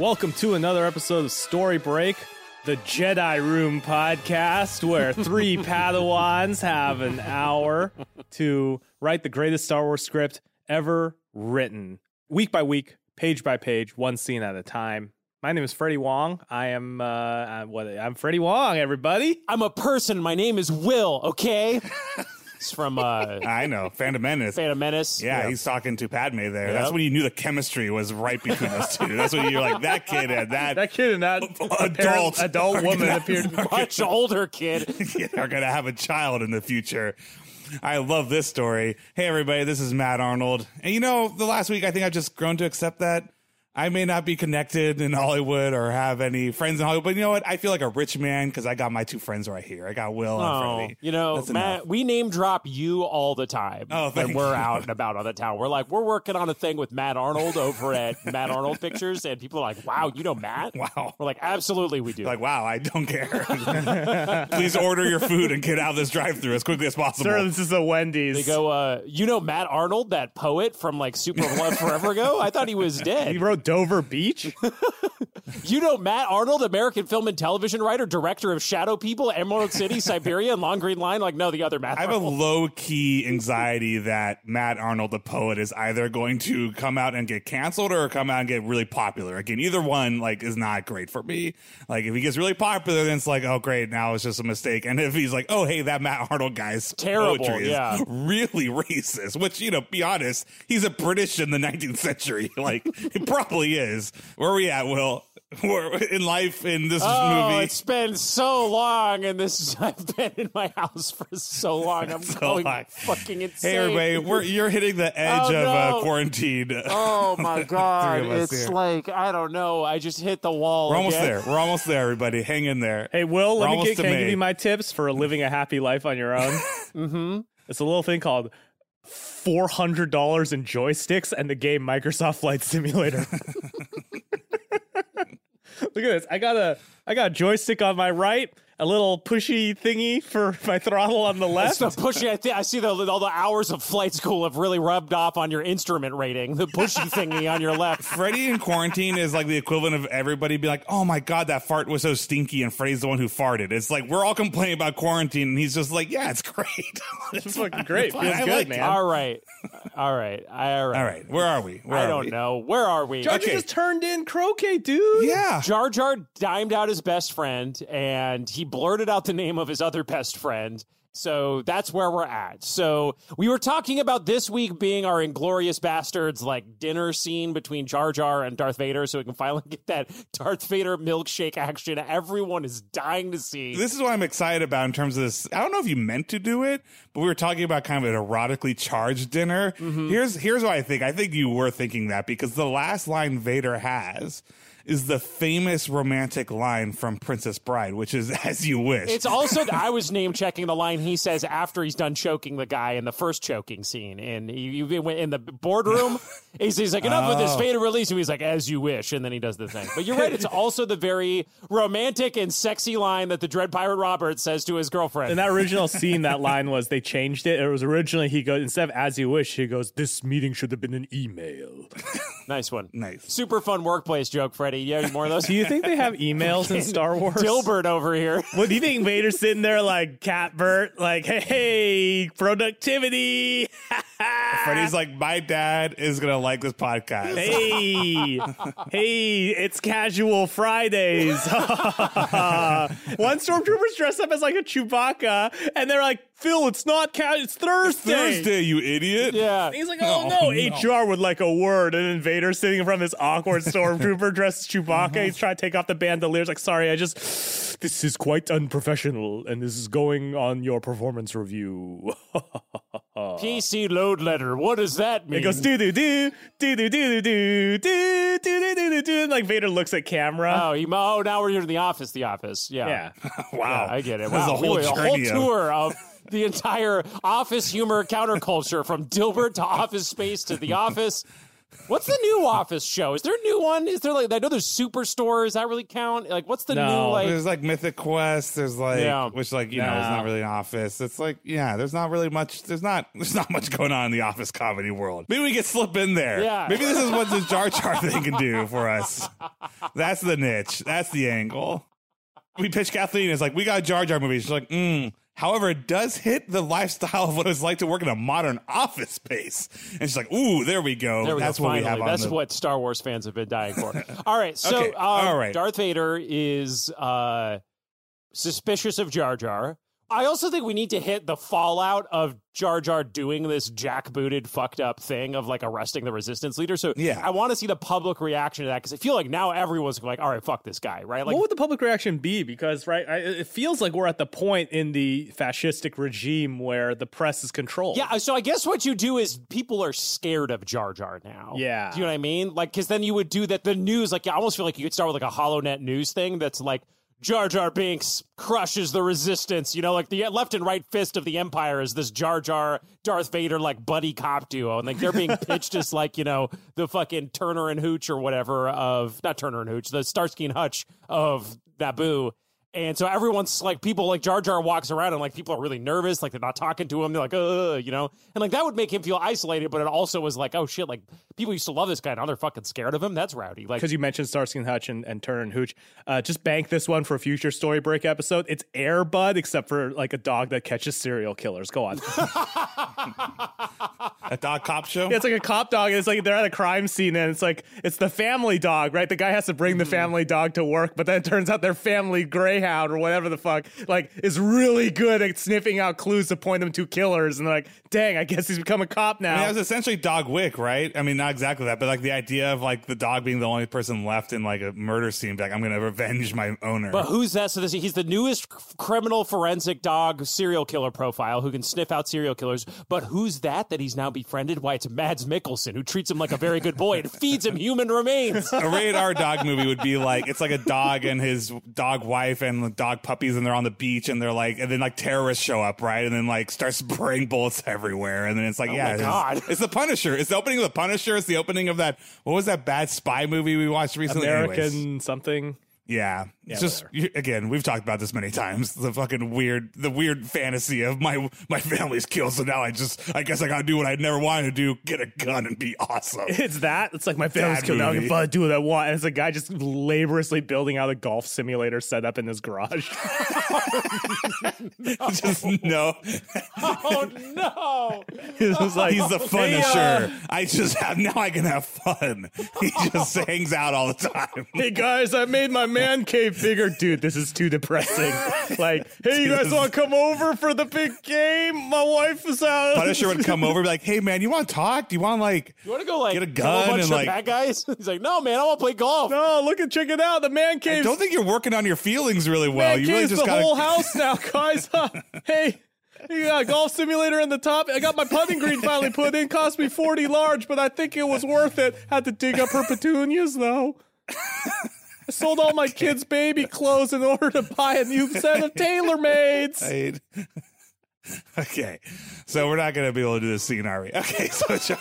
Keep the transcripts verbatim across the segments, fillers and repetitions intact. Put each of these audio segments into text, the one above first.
Welcome to another episode of Story Break, the Jedi Room podcast, where three Padawans have an hour to write the greatest Star Wars script ever written. Week by week, page by page, one scene at a time. My name is Freddie Wong. I am, uh, I'm, what, I'm Freddie Wong, everybody. I'm a person. My name is Will, okay? It's from, uh... I know, Phantom Menace. Phantom Menace. Yeah, yep. He's talking to Padme there. Yep. That's when you knew the chemistry was right between us two. That's when you're like, that kid and that... That kid and that adult, adult woman appeared to be much older kid. are going to have a child in the future. I love this story. Hey, everybody, this is Matt Arnold. And you know, the last week, I think I've just grown to accept that I may not be connected in Hollywood or have any friends in Hollywood, but you know what? I feel like a rich man because I got my two friends right here. I got Will and Oh, Freddie. you know, That's Matt, enough. we name drop you all the time Oh, when thank we're you. out and about on the town. We're like, we're working on a thing with Matt Arnold over at Matt Arnold Pictures, and people are like, wow, you know Matt? Wow. We're like, absolutely we do. Like, wow, I don't care. Please order your food and get out of this drive-thru as quickly as possible. Sir, this is a Wendy's. They go, uh, you know Matt Arnold, that poet from like Super Love Forever ago? I thought he was He dead. wrote Dover Beach? You know Matt Arnold, American film and television writer, director of Shadow People, Emerald City, Siberia, and Long Green Line? Like, no, the other Matt I have a Arnold. low-key anxiety that Matt Arnold, the poet, is either going to come out and get canceled or come out and get really popular. Again, either one, like, is not great for me. Like, if he gets really popular, then it's like, oh, great, now it's just a mistake. And if he's like, oh, hey, that Matt Arnold guy's Terrible, poetry yeah. is really racist, which, you know, be honest, he's a British in the nineteenth century. Like, he probably is. Where are we at, Will? We're in life in this Oh, movie. it's been so long, and this I've been in my house for so long. I'm So going long. fucking insane. Hey, everybody, we're, you're hitting the edge Oh, of no. uh, quarantine. Oh my god, Three of us it's here. like I don't know. I just hit the wall. We're almost again. there. We're almost there, everybody. Hang in there. Hey, Will, let We're me almost get, to can I give May. you my tips for living a happy life on your own? Mm-hmm. It's a little thing called four hundred dollars in joysticks and the game Microsoft Flight Simulator. Look at this. I got a I got a joystick on my right, a little pushy thingy for my throttle on the left. So pushy. I, th- I see the, all the hours of flight school have really rubbed off on your instrument rating. The pushy thingy on your left. Freddie in quarantine is like the equivalent of everybody being like, oh my God, that fart was so stinky, and Freddie's the one who farted. It's like we're all complaining about quarantine, and he's just like, yeah, it's great. It's fucking great. Fine, Feels I good, like it. man. All right, all right, all right. All right, where are we? Where I are don't we? know. Where are we? Jar Jar Okay. just turned in croquet, dude. Yeah. Jar Jar dimed out his best friend, and he blurted out the name of his other best friend. So that's where we're at. So we were talking about this week being our Inglorious Bastards like dinner scene between Jar Jar and Darth Vader, so we can finally get that Darth Vader milkshake action everyone is dying to see. This is what I'm excited about in terms of this. I don't know if you meant to do it, but we were talking about kind of an erotically charged dinner. Mm-hmm. Here's here's what I think. I think you were thinking that because the last line Vader has is the famous romantic line from Princess Bride, which is "as you wish." It's also, I was name checking the line he says after he's done choking the guy in the first choking scene. And you, you went in the boardroom. He's, he's like, enough with this, Oh. Vader release him. He's like, as you wish. And then he does the thing. But you're right. It's also the very romantic and sexy line that the Dread Pirate Robert says to his girlfriend. In that original scene, that line was they changed it. It was originally he goes instead of "as you wish," he goes, "This meeting should have been an email." Nice one. Nice. Super fun workplace joke, Freddie. You have any more of those? Do you think they have emails in Star Wars? Dilbert over here. What do you think? Vader's sitting there like Catbert, like, "Hey, productivity." Freddie's like, my dad is gonna like this podcast. Hey, hey, it's casual Fridays. One stormtrooper's dressed up as like a Chewbacca, and they're like, "Phil, it's not ca- it's Thursday." Thursday, you idiot. Yeah. And he's like, "Oh No, no, no. H R would like a word." And then Vader's sitting in front of this awkward stormtrooper dressed as Chewbacca. He's trying to take off the bandoliers. Like, "Sorry, I just this is quite unprofessional, and this is going on your performance review." P C load letter. What does that mean? It goes do do do do do do do do do do do do do. And like Vader looks at camera. Oh, he, oh, now we're in the office. The office. Yeah. Yeah. Wow. I get it. That was Wow. a whole We went journey of- tour of the entire office humor counterculture from Dilbert to Office Space to the office. What's the new Office show? Is there a new one? Is there like I know there's Superstore. Does that really count? Like, what's the No. new like? There's like Mythic Quest. There's like, Yeah. which like you know is Nah. not really an Office. It's like yeah, there's not really much. There's not there's not much going on in the Office comedy world. Maybe we could slip in there. Yeah. Maybe this is what the Jar Jar thing can do for us. That's the niche. That's the angle. We pitch Kathleen. It's like we got a Jar Jar movie. She's like, mm. However, it does hit the lifestyle of what it's like to work in a modern office space. And she's like, ooh, there we go. There we That's go, what finally. we have on That's the... what Star Wars fans have been dying for. All right, so Okay, um, all right. Darth Vader is uh, suspicious of Jar Jar. I also think we need to hit the fallout of Jar Jar doing this jackbooted, fucked up thing of like arresting the resistance leader. So Yeah. I want to see the public reaction to that because I feel like now everyone's like, all right, fuck this guy, right? Like, what would the public reaction be? Because, right, I, it feels like we're at the point in the fascistic regime where the press is controlled. yeah, so I guess what you do is people are scared of Jar Jar now. Yeah. Do you know what I mean? Like, because then you would do that, the news, like, I almost feel like you could start with like a HoloNet news thing that's like, Jar Jar Binks crushes the resistance. You know, like the left and right fist of the Empire is this Jar Jar, Darth Vader, like buddy cop duo. And like they're being pitched as like, you know, the fucking Turner and Hooch or whatever of, not Turner and Hooch, the Starsky and Hutch of Naboo. And so everyone's like, people like Jar Jar walks around and like people are really nervous, like they're not talking to him. They're like, uh, you know, and like that would make him feel isolated. But it also was like, oh shit, like people used to love this guy. Now they're fucking scared of him. That's rowdy. Like, Because you mentioned Starsky and Hutch and, and Turner and Hooch. Uh, just bank this one for a future Story Break episode. It's Air Bud, except for like a dog that catches serial killers. Go on. A dog cop show? Yeah, it's like a cop dog. And it's like they're at a crime scene, and it's like it's the family dog, right? The guy has to bring the family dog to work, but then it turns out their family greyhound or whatever the fuck, like, is really good at sniffing out clues to point them to killers. And they're like, dang, I guess he's become a cop now. I mean, that was essentially Dog Wick, right? I mean, not exactly that, but like the idea of like the dog being the only person left in like a murder scene, like I'm going to revenge my owner. but who's that? So this, he's the newest c- criminal forensic dog serial killer profile who can sniff out serial killers. But who's that that he's now befriended? Why, it's Mads Mikkelsen, who treats him like a very good boy and feeds him human remains. A rated R dog movie would be like it's like a dog and his dog wife and the dog puppies, and they're on the beach, and they're like, and then like terrorists show up, right, and then like start spraying bullets everywhere, and then it's like, yeah, my it's, God. it's the Punisher. It's the opening of the Punisher. It's the opening of that. What was that bad spy movie we watched recently? American Anyways. something. Yeah, it's Yeah, just you- again, we've talked about this many times. The fucking weird, the weird fantasy of my my family's killed, so now I just, I guess I gotta do what I never wanted to do: get a gun and be awesome. It's that. It's like my family's Bad killed now. I movie. can fucking do what I want. And it's a guy just laboriously building out a golf simulator set up in his garage. Just no, Oh, no. It was like, he's the "Hey, uh, Punisher. I just have now. I can have fun. He just hangs out all the time. Hey guys, I made my man cave bigger. Dude, this is too depressing. Like, hey, you guys want to come over for the big game? My wife is out. Punisher would come over, and be like, "Hey man, you want to talk? Do you want like You want to go like get a kill gun a bunch and of like?" bad guys? He's like, no, man, I want to play golf. No, look at, check it out. The man I cave. don't think you're working on your feelings really well. Man You really cave's just the got whole house now, guys. Huh? Hey, you got a golf simulator in the top. I got my putting green finally put in. Cost me forty large, but I think it was worth it. Had to dig up her petunias though. I sold all my kids' baby clothes in order to buy a new set of TaylorMades. Right. Okay, so we're not going to be able to do this scene, are we? Okay, so sure.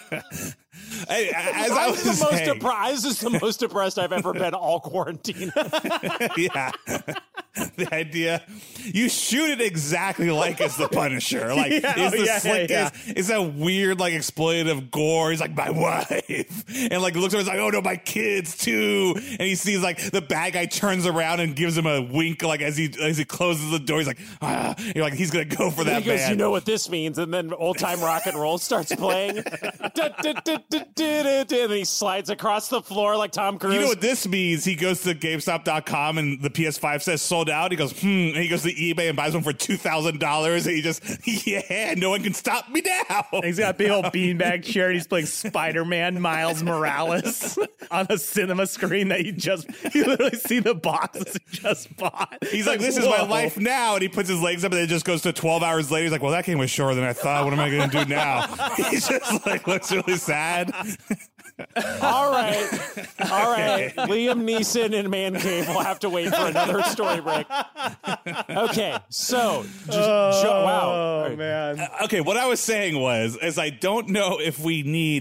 Hey, as I I was was the most saying, depre- This is the most depressed I've ever been all quarantine. yeah, the idea you shoot it exactly like it's the Punisher. Like, Yeah, is the yeah, slick yeah. is, is that weird like exploitative gore? He's like, my wife, and like looks over, he's like, oh no, my kids too. And he sees like the bad guy turns around and gives him a wink, like as he as he closes the door. He's like, ah, you're like, he's gonna go for that He goes, man. you know what this means? And then old time rock and roll starts playing. Da, da, da, da, da, da, da, and he slides across the floor like Tom Cruise. You know what this means? He goes to GameStop dot com and the P S five says sold out. He goes, hmm. And he goes to eBay and buys one for two thousand dollars. And he just, yeah, no one can stop me now. He's got a big old beanbag chair, and he's playing Spider-Man Miles Morales on a cinema screen that you just, you literally see the boxes he just bought. He's like, this is my whoa. life now. And he puts his legs up and it just goes to twelve hours later. He's like, well, that game was shorter than I thought. What am I going to do now? He just like looks really sad. All right. All right. Liam Neeson and Man Cave will have to wait for another story break. Okay. So, just, Oh, jo- wow. man. Okay, what I was saying was, is I don't know if we need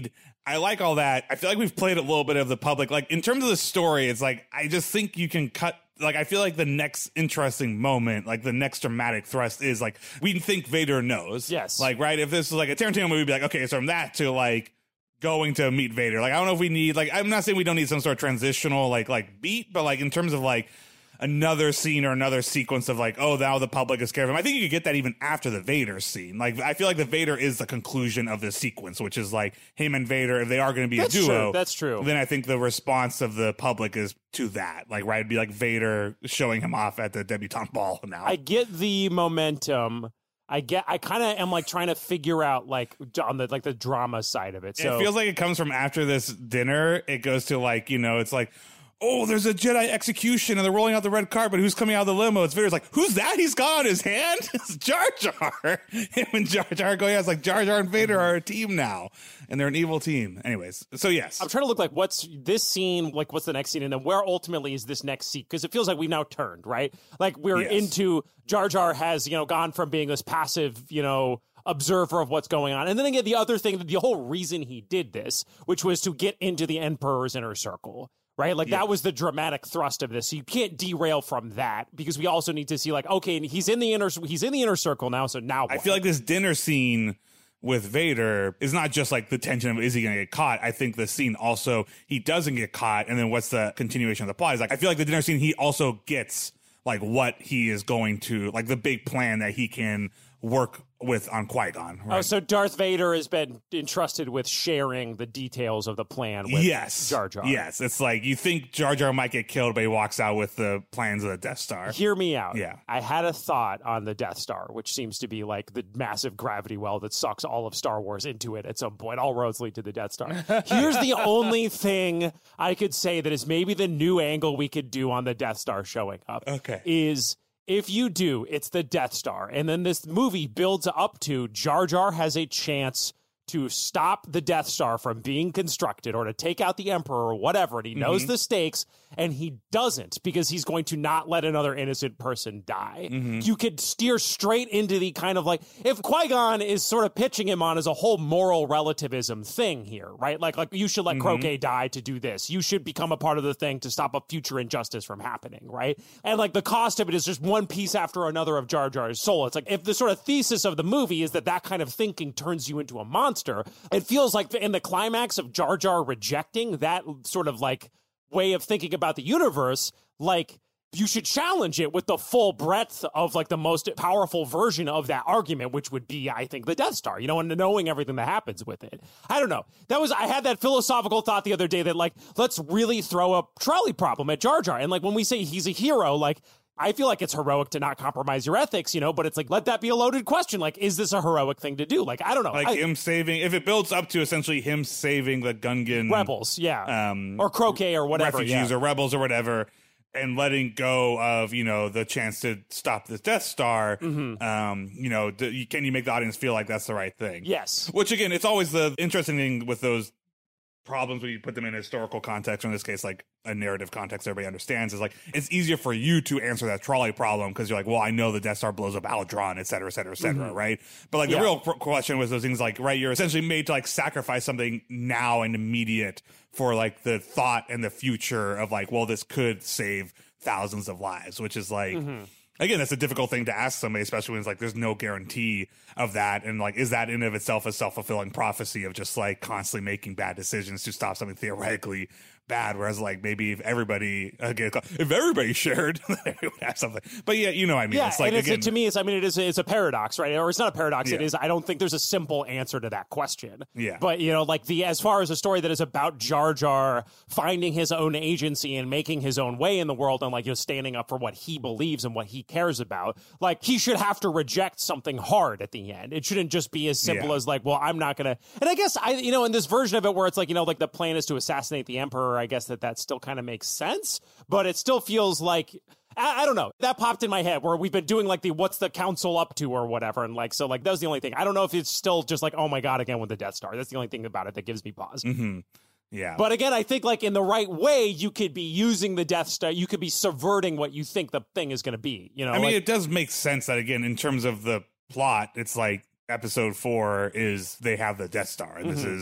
I like all that. I feel like we've played a little bit of the public. Like, in terms of the story, it's like, I just think you can cut. Like, I feel like the next interesting moment, like the next dramatic thrust is like, we think Vader knows. Yes. Like, right? If this was like a Tarantino movie, we'd be like, okay, so from that to like going to meet Vader. Like, I don't know if we need, like, I'm not saying we don't need some sort of transitional, like, like beat, but like in terms of like another scene or another sequence of like, oh, now the public is scared of him. I think you could get that even after the Vader scene. Like, I feel like the Vader is the conclusion of this sequence, which is like him and Vader, if they are going to be That's a duo. True. That's true. Then I think the response of the public is to that. Like, right, it'd be like Vader showing him off at the debutante ball now. I get the momentum. I get. I kind of am like trying to figure out like on the like the drama side of it. So it feels like it comes from after this dinner. It goes to like, you know, it's like, oh, there's a Jedi execution and they're rolling out the red carpet. Who's coming out of the limo? It's Vader's like, who's that? He's got on his hand. It's Jar Jar. Him and Jar Jar go, yeah, it's like Jar Jar and Vader are a team now, and they're an evil team. Anyways, so yes, I'm trying to look like what's this scene, like what's the next scene, and then where ultimately is this next scene? Because it feels like we've now turned, right? Like we're yes. into Jar Jar has, you know, gone from being this passive, you know, observer of what's going on. And then again, the other thing, the whole reason he did this, which was to get into the Emperor's inner circle. Right? Like, yeah. that was the dramatic thrust of this. So you can't derail from that because we also need to see, like, okay, and he's in the inner he's in the inner circle now, so now what? I feel like this dinner scene with Vader is not just like the tension of is he going to get caught. I think the scene also, he doesn't get caught, and then what's the continuation of the plot? Is like, I feel like the dinner scene, he also gets like what he is going to, like the big plan that he can work with on Qui-Gon. Right? Oh, so Darth Vader has been entrusted with sharing the details of the plan with yes. Jar Jar. Yes. It's like you think Jar Jar might get killed, but he walks out with the plans of the Death Star. Hear me out. Yeah. I had a thought on the Death Star, which seems to be like the massive gravity well that sucks all of Star Wars into it at some point. All roads lead to the Death Star. Here's the only thing I could say that is maybe the new angle we could do on the Death Star showing up. Okay. Is if you do, it's the Death Star. And then this movie builds up to Jar Jar has a chance to stop the Death Star from being constructed or to take out the Emperor or whatever. And he knows Mm-hmm. the stakes, and he doesn't because he's going to not let another innocent person die. Mm-hmm. You could steer straight into the kind of like, if Qui-Gon is sort of pitching him on as a whole moral relativism thing here, right? Like, like you should let Mm-hmm. Croquet die to do this. You should become a part of the thing to stop a future injustice from happening, right? And like the cost of it is just one piece after another of Jar Jar's soul. It's like if the sort of thesis of the movie is that that kind of thinking turns you into a monster, it feels like in the climax of Jar Jar rejecting that sort of like way of thinking about the universe, like you should challenge it with the full breadth of like the most powerful version of that argument, which would be, I think, the Death Star, you know, and knowing everything that happens with it. I don't know. That was, I had that philosophical thought the other day that like, let's really throw a trolley problem at Jar Jar. And like, when we say he's a hero, like, I feel like it's heroic to not compromise your ethics, you know, but it's like, let that be a loaded question. Like, is this a heroic thing to do? Like, I don't know. Like I, him saving, if it builds up to essentially him saving the Gungan rebels, yeah. um, or Croquet or whatever. refugees yeah. or rebels or whatever, and letting go of, you know, the chance to stop this Death Star, Mm-hmm. um, you know, do, can you make the audience feel like that's the right thing? Yes. Which, again, it's always the interesting thing with those problems when you put them in a historical context, or in this case, like a narrative context everybody understands, is like, it's easier for you to answer that trolley problem because you're like, well, I know the Death Star blows up Aldron, et cetera, et cetera, et cetera, Mm-hmm. right? But like Yeah. the real qu- question was those things like, right, you're essentially made to like sacrifice something now and immediate for like the thought and the future of like, well, this could save thousands of lives, which is like, Mm-hmm. again, that's a difficult thing to ask somebody, especially when it's like there's no guarantee of that. And like, is that in and of itself a self-fulfilling prophecy of just like constantly making bad decisions to stop something theoretically bad? Whereas like maybe if everybody, again, if everybody shared, they would have something. But yeah, you know what I mean? Yeah, it's like, and it's, again, to me, it's, I mean, it is, it's a paradox, right? Or it's not a paradox. It Yeah. is, I don't think there's a simple answer to that question. Yeah. But, you know, like the, as far as a story that is about Jar Jar finding his own agency and making his own way in the world and like, you know, standing up for what he believes and what he cares about, like he should have to reject something hard at the end. It shouldn't just be as simple Yeah. as like, well, I'm not going to, and I guess I, you know, in this version of it where it's like, you know, like the plan is to assassinate the Emperor, I guess that that still kind of makes sense, but it still feels like, I, I don't know. That popped in my head where we've been doing like the what's the council up to or whatever. And like, so like that was the only thing. I don't know if it's still just like, oh my God, again with the Death Star. That's the only thing about it that gives me pause. Mm-hmm. Yeah. But again, I think like in the right way, you could be using the Death Star. You could be subverting what you think the thing is going to be. You know, I mean, like, it does make sense that, again, in terms of the plot, it's like episode four is they have the Death Star, and Mm-hmm. this is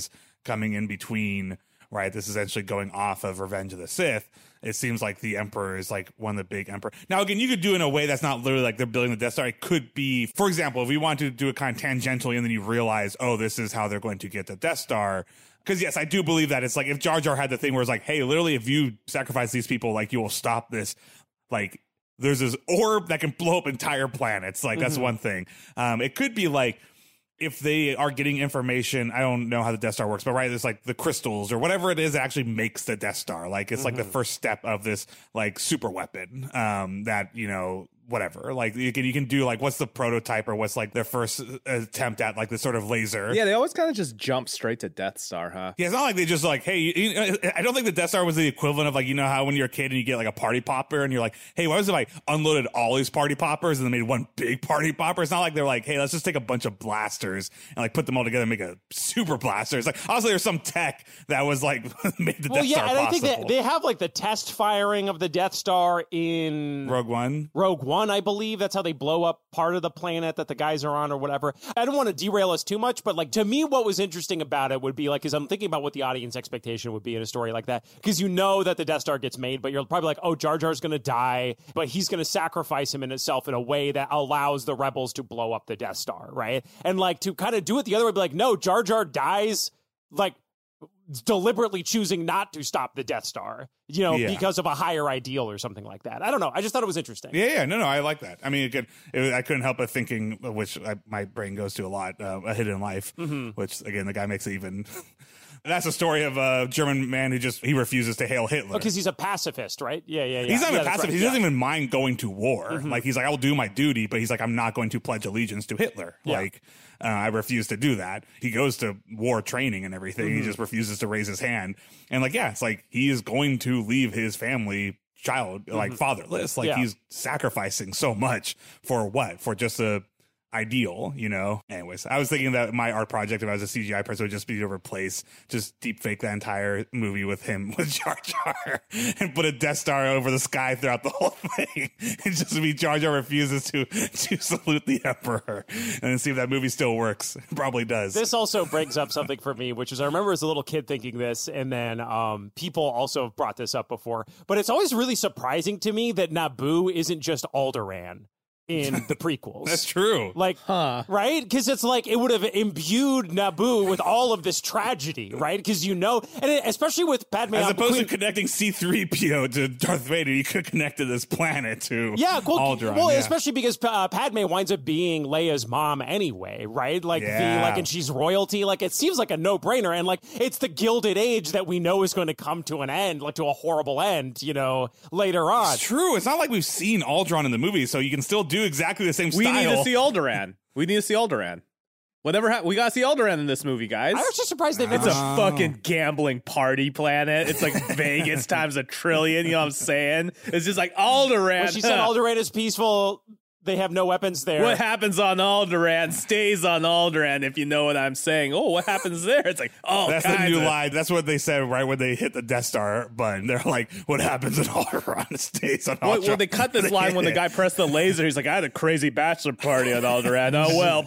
coming in between, right? This is essentially going off of Revenge of the Sith. It seems like the Emperor is like one of the big Emperor. Now, again, you could do it in a way that's not literally like they're building the Death Star. It could be, for example, if we want to do it kind of tangentially and then you realize, oh, this is how they're going to get the Death Star. Because, yes, I do believe that it's like if Jar Jar had the thing where it's like, hey, literally, if you sacrifice these people, like you will stop this, like there's this orb that can blow up entire planets. Like, that's mm-hmm. one thing. Um, it could be like, if they are getting information, I don't know how the Death Star works, but right, it's like the crystals or whatever it is that actually makes the Death Star. Like it's mm-hmm. like the first step of this like super weapon um, that, you know, whatever. Like you can you can do like what's the prototype or what's like their first attempt at like this sort of laser. Yeah, they always kind of just jump straight to Death Star, huh? Yeah, it's not like they just like, hey, you, you know, I don't think the Death Star was the equivalent of like, you know how when you're a kid and you get like a party popper and you're like, hey, what was if I unloaded all these party poppers and then made one big party popper? It's not like they're like, hey, let's just take a bunch of blasters and like put them all together and make a super blaster. It's like obviously there's some tech that was like made the well, Death yeah, Star and possible. I think they, they have like the test firing of the Death Star in Rogue One. Rogue One, I believe. That's how they blow up part of the planet that the guys are on or whatever. I don't want to derail us too much, but like to me, what was interesting about it would be like, because I'm thinking about what the audience expectation would be in a story like that, because you know that the Death Star gets made, but you're probably like, oh, Jar Jar's going to die, but he's going to sacrifice him in itself in a way that allows the rebels to blow up the Death Star, right? And like to kind of do it the other way, be like, no, Jar Jar dies like deliberately choosing not to stop the Death Star, you know, yeah. because of a higher ideal or something like that. I don't know. I just thought it was interesting. Yeah, yeah, no, no, I like that. I mean, again, it, I couldn't help but thinking, which I, my brain goes to a lot, uh, A Hidden Life, mm-hmm. which again, the guy makes it even. That's a story of a German man who just, he refuses to hail Hitler. Because oh, he's a pacifist, right? Yeah, yeah, yeah. He's not yeah, a pacifist. Right. He yeah. doesn't even mind going to war. Mm-hmm. Like, he's like, I will do my duty, but he's like, I'm not going to pledge allegiance to Hitler. Yeah. Like, uh, I refuse to do that. He goes to war training and everything. Mm-hmm. He just refuses to raise his hand. And like, yeah, it's like, he is going to leave his family child, like, mm-hmm. fatherless. Like, yeah. he's sacrificing so much for what? For just a ideal, you know. Anyways, I was thinking that my art project, if I was a C G I person, would just be to replace, just deep fake that entire movie with him with Jar Jar and put a Death Star over the sky throughout the whole thing. And just be Jar Jar refuses to to salute the Emperor, and then see if that movie still works. It probably does. This also brings up something for me, which is I remember as a little kid thinking this, and then um, people also have brought this up before, but it's always really surprising to me that Naboo isn't just Alderaan in the prequels. That's true. Like, huh. right? Because it's like it would have imbued Naboo with all of this tragedy, right? Because you know, and it, especially with Padme, as opposed Queen, to connecting C three P O to Darth Vader, you could connect to this planet to yeah, well, Alderaan. Well, yeah. especially because uh, Padme winds up being Leia's mom anyway, right? Like yeah. the like, and she's royalty. Like it seems like a no brainer, and like it's the Gilded Age that we know is going to come to an end, like to a horrible end, you know, later on. It's true. It's not like we've seen Alderaan in the movie, so you can still do exactly the same. We style. need to see Alderaan. We need to see Alderaan. Whatever ha- we gotta see Alderaan in this movie, guys. I was just surprised they've. It's never... a fucking gambling party planet. It's like Vegas times a trillion. You know what I'm saying? It's just like Alderaan. Well, she said Alderaan is peaceful. They have no weapons there. What happens on Alderaan stays on Alderaan, if you know what I'm saying. Oh, what happens there? It's like, oh, that's the new of- line. That's what they said right when they hit the Death Star button. They're like, what happens in Alderaan stays on Alderaan. Well, well, they cut this line when the guy pressed the laser. He's like, I had a crazy bachelor party on Alderaan. Oh, well.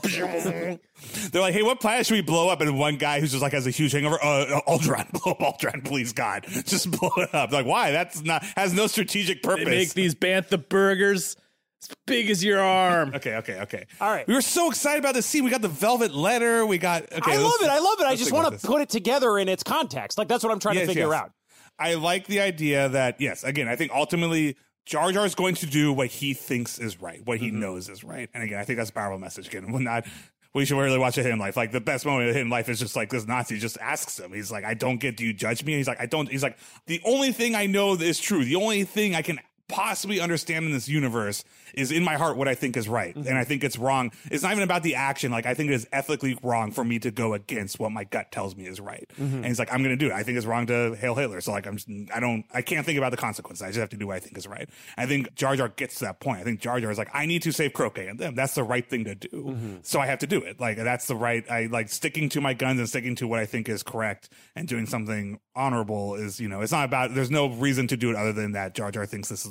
They're like, hey, what planet should we blow up? And one guy who's just like has a huge hangover, uh, Alderaan, blow up Alderaan, please God, just blow it up. Like, why? That's not has no strategic purpose. They make these bantha burgers as big as your arm. okay, okay, okay. All right. We were so excited about this scene. We got the velvet letter. We got. Okay, I love it. I love it. I just want to put it together in its context. Like that's what I'm trying yes, to figure yes. out. I like the idea that yes, again, I think ultimately Jar Jar is going to do what he thinks is right, what he mm-hmm. knows is right. And again, I think that's a powerful message. Again, we're not. We should really watch A Hidden Life. Like the best moment of A Hidden Life is just like this Nazi just asks him. He's like, I don't get, do you judge me? And he's like, I don't. He's like, the only thing I know that is true, the only thing I can possibly understand in this universe is in my heart what I think is right. Mm-hmm. And I think it's wrong. It's not even about the action. Like I think it is ethically wrong for me to go against what my gut tells me is right. Mm-hmm. And he's like, I'm going to do it. I think it's wrong to hail Hitler. So like, I'm just, I don't, I can't think about the consequences. I just have to do what I think is right. I think Jar Jar gets to that point. I think Jar Jar is like, I need to save Croquet and them. That's the right thing to do. Mm-hmm. So I have to do it. Like that's the right, I like sticking to my guns and sticking to what I think is correct and doing something honorable is, you know, it's not about, there's no reason to do it other than that Jar Jar thinks this is the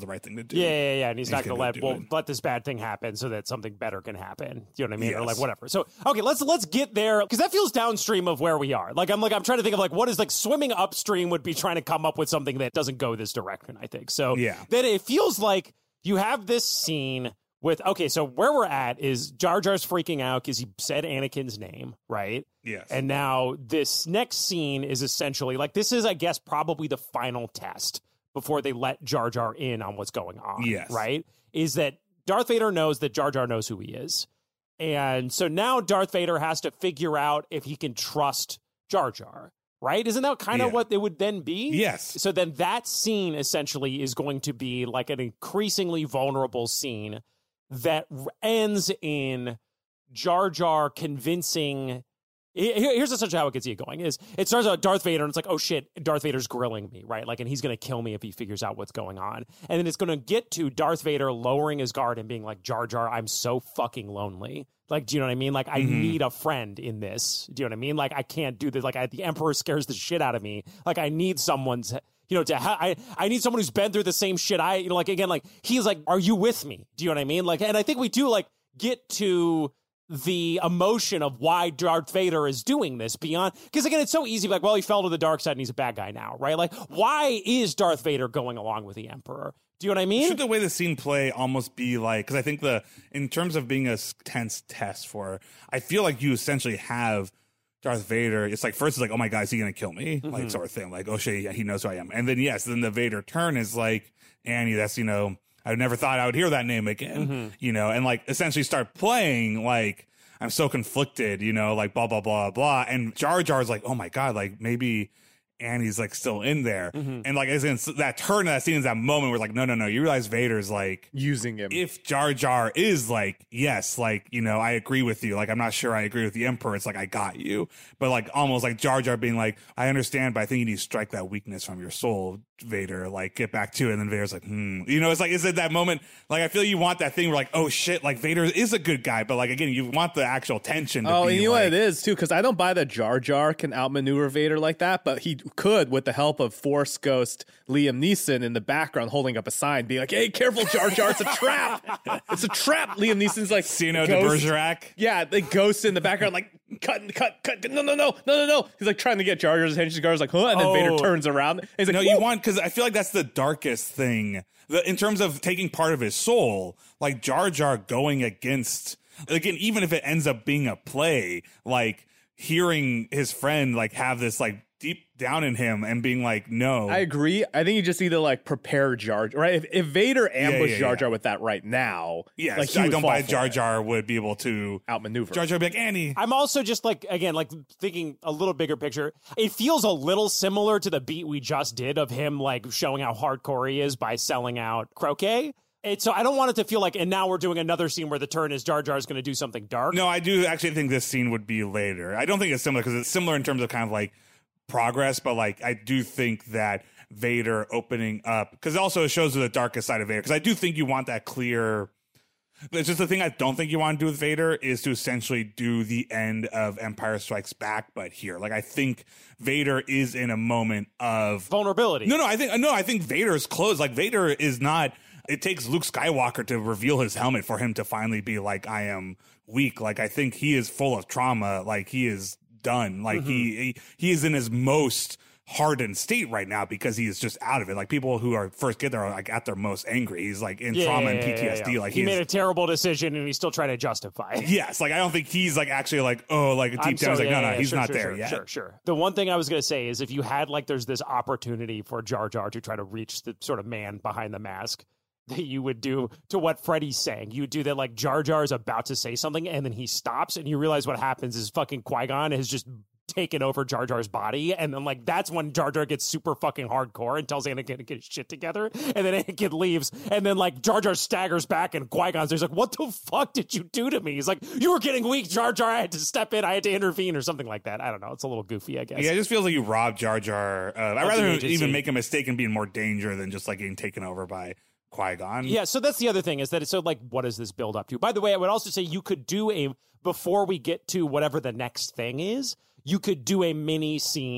the right thing to do. Yeah, yeah, yeah. And he's, he's not going to let well, let this bad thing happen so that something better can happen. You know what I mean? Yes. Or like whatever. So okay, let's let's get there because that feels downstream of where we are. Like I'm like I'm trying to think of like what is like swimming upstream would be trying to come up with something that doesn't go this direction. I think so. Yeah. Then it feels like you have this scene. With okay, so where we're at is Jar Jar's freaking out because he said Anakin's name, right? Yes. And now this next scene is essentially like this is, I guess, probably the final test before they let Jar Jar in on what's going on. Yes. Right? Is that Darth Vader knows that Jar Jar knows who he is. And so now Darth Vader has to figure out if he can trust Jar Jar. Right? Isn't that kind of yeah. what it would then be? Yes. So then that scene essentially is going to be like an increasingly vulnerable scene that ends in Jar Jar convincing. Here's essentially how it gets you going: is it starts out Darth Vader, and it's like, oh shit, Darth Vader's grilling me, right? Like, and he's gonna kill me if he figures out what's going on. And then it's gonna get to Darth Vader lowering his guard and being like, Jar Jar, I'm so fucking lonely. Like, do you know what I mean? Like, I mm-hmm. need a friend in this. Do you know what I mean? Like, I can't do this. Like, I, the Emperor scares the shit out of me. Like, I need someone's. You know, to ha- I I need someone who's been through the same shit. I you know, like again, like he's like, are you with me? Do you know what I mean? Like, and I think we do like get to the emotion of why Darth Vader is doing this beyond because again, it's so easy. Like, well, he fell to the dark side and he's a bad guy now, right? Like, why is Darth Vader going along with the Emperor? Do you know what I mean? Should the way the scene play almost be like because I think the in terms of being a tense test for, her, I feel like you essentially have. Darth Vader, it's like first it's like, oh my God, is he gonna kill me? Mm-hmm. Like sort of thing. Like, oh shit, yeah, he knows who I am. And then yes, then the Vader turn is like, Annie, that's you know, I never thought I would hear that name again. Mm-hmm. You know, and like essentially start playing like I'm so conflicted, you know, like blah blah blah blah. And Jar Jar's like, oh my God, like maybe Annie's like still in there. Mm-hmm. And like as in that turn that scene is that moment where like, no, no, no, you realize Vader's like using him. If Jar Jar is like, yes, like, you know, I agree with you. Like, I'm not sure I agree with the Emperor. It's like, I got you. But like almost like Jar Jar being like, I understand, but I think you need to strike that weakness from your soul, Vader. Like, get back to it. And then Vader's like, hmm. You know, it's like, is it that moment? Like, I feel you want that thing where like, oh shit, like Vader is a good guy. But like, again, you want the actual tension to oh, be and you like, know what it is too? Because I don't buy that Jar Jar can outmaneuver Vader like that, but he could with the help of Force Ghost Liam Neeson in the background holding up a sign being like, hey, careful, Jar Jar, it's a trap. It's a trap. Liam Neeson's like, Sino de Bergerac. Yeah, the ghost in the background like, cut, cut, cut, no, no, no, no, no, no. He's like trying to get Jar Jar's attention. Jar's like, huh? And then oh. Vader turns around. And he's like, no, whoa. You want, because I feel like that's the darkest thing. The, in terms of taking part of his soul, like Jar Jar going against, again, even if it ends up being a play, like hearing his friend like have this like deep down in him and being like, no. I agree. I think you just need to like prepare Jar Jar, right? If, if Vader ambushed yeah, yeah, Jar Jar yeah. with that right now, yes, like, I don't buy Jar Jar would be able to outmaneuver. Jar Jar would be like, Annie. I'm also just like, again, like thinking a little bigger picture. It feels a little similar to the beat we just did of him like showing how hardcore he is by selling out croquet. It, so I don't want it to feel like, and now we're doing another scene where the turn is Jar Jar is going to do something dark. No, I do actually think this scene would be later. I don't think it's similar because it's similar in terms of kind of like progress, but like I do think that Vader opening up, because it also shows the darkest side of Vader, because I do think you want that clear. It's just the thing I don't think you want to do with Vader is to essentially do the end of Empire Strikes Back, but here, like I think Vader is in a moment of vulnerability. No, no, I think no, I think Vader is closed. Like Vader is not. It takes Luke Skywalker to reveal his helmet for him to finally be like, I am weak. Like I think he is full of trauma. Like he is done. Like mm-hmm. he, he he is in his most hardened state right now because he is just out of it. Like people who are first get there are like at their most angry. He's like in yeah, trauma yeah, and P T S D. Yeah, yeah. Like he he's, made a terrible decision and he's still trying to justify it. Yes, like I don't think he's like actually like oh like deep I'm down sorry, he's like yeah, no no yeah, he's sure, not sure, there sure, yet. Sure, sure. The one thing I was gonna say is if you had like there's this opportunity for Jar Jar to try to reach the sort of man behind the mask that you would do to what Freddie's saying. You would do that like Jar Jar is about to say something and then he stops and you realize what happens is fucking Qui-Gon has just taken over Jar Jar's body, and then like that's when Jar Jar gets super fucking hardcore and tells Anakin to get his shit together, and then Anakin leaves, and then like Jar Jar staggers back, and Qui-Gon's there's like, what the fuck did you do to me? He's like, you were getting weak, Jar Jar. I had to step in. I had to intervene, or something like that. I don't know. It's a little goofy, I guess. Yeah, it just feels like you robbed Jar Jar. Uh, I'd rather even make a mistake and be in more danger than just like getting taken over by Qui-Gon. Yeah, so that's the other thing is that it's so like, what does this build up to? By the way, I would also say you could do a before we get to whatever the next thing is. You could do a mini scene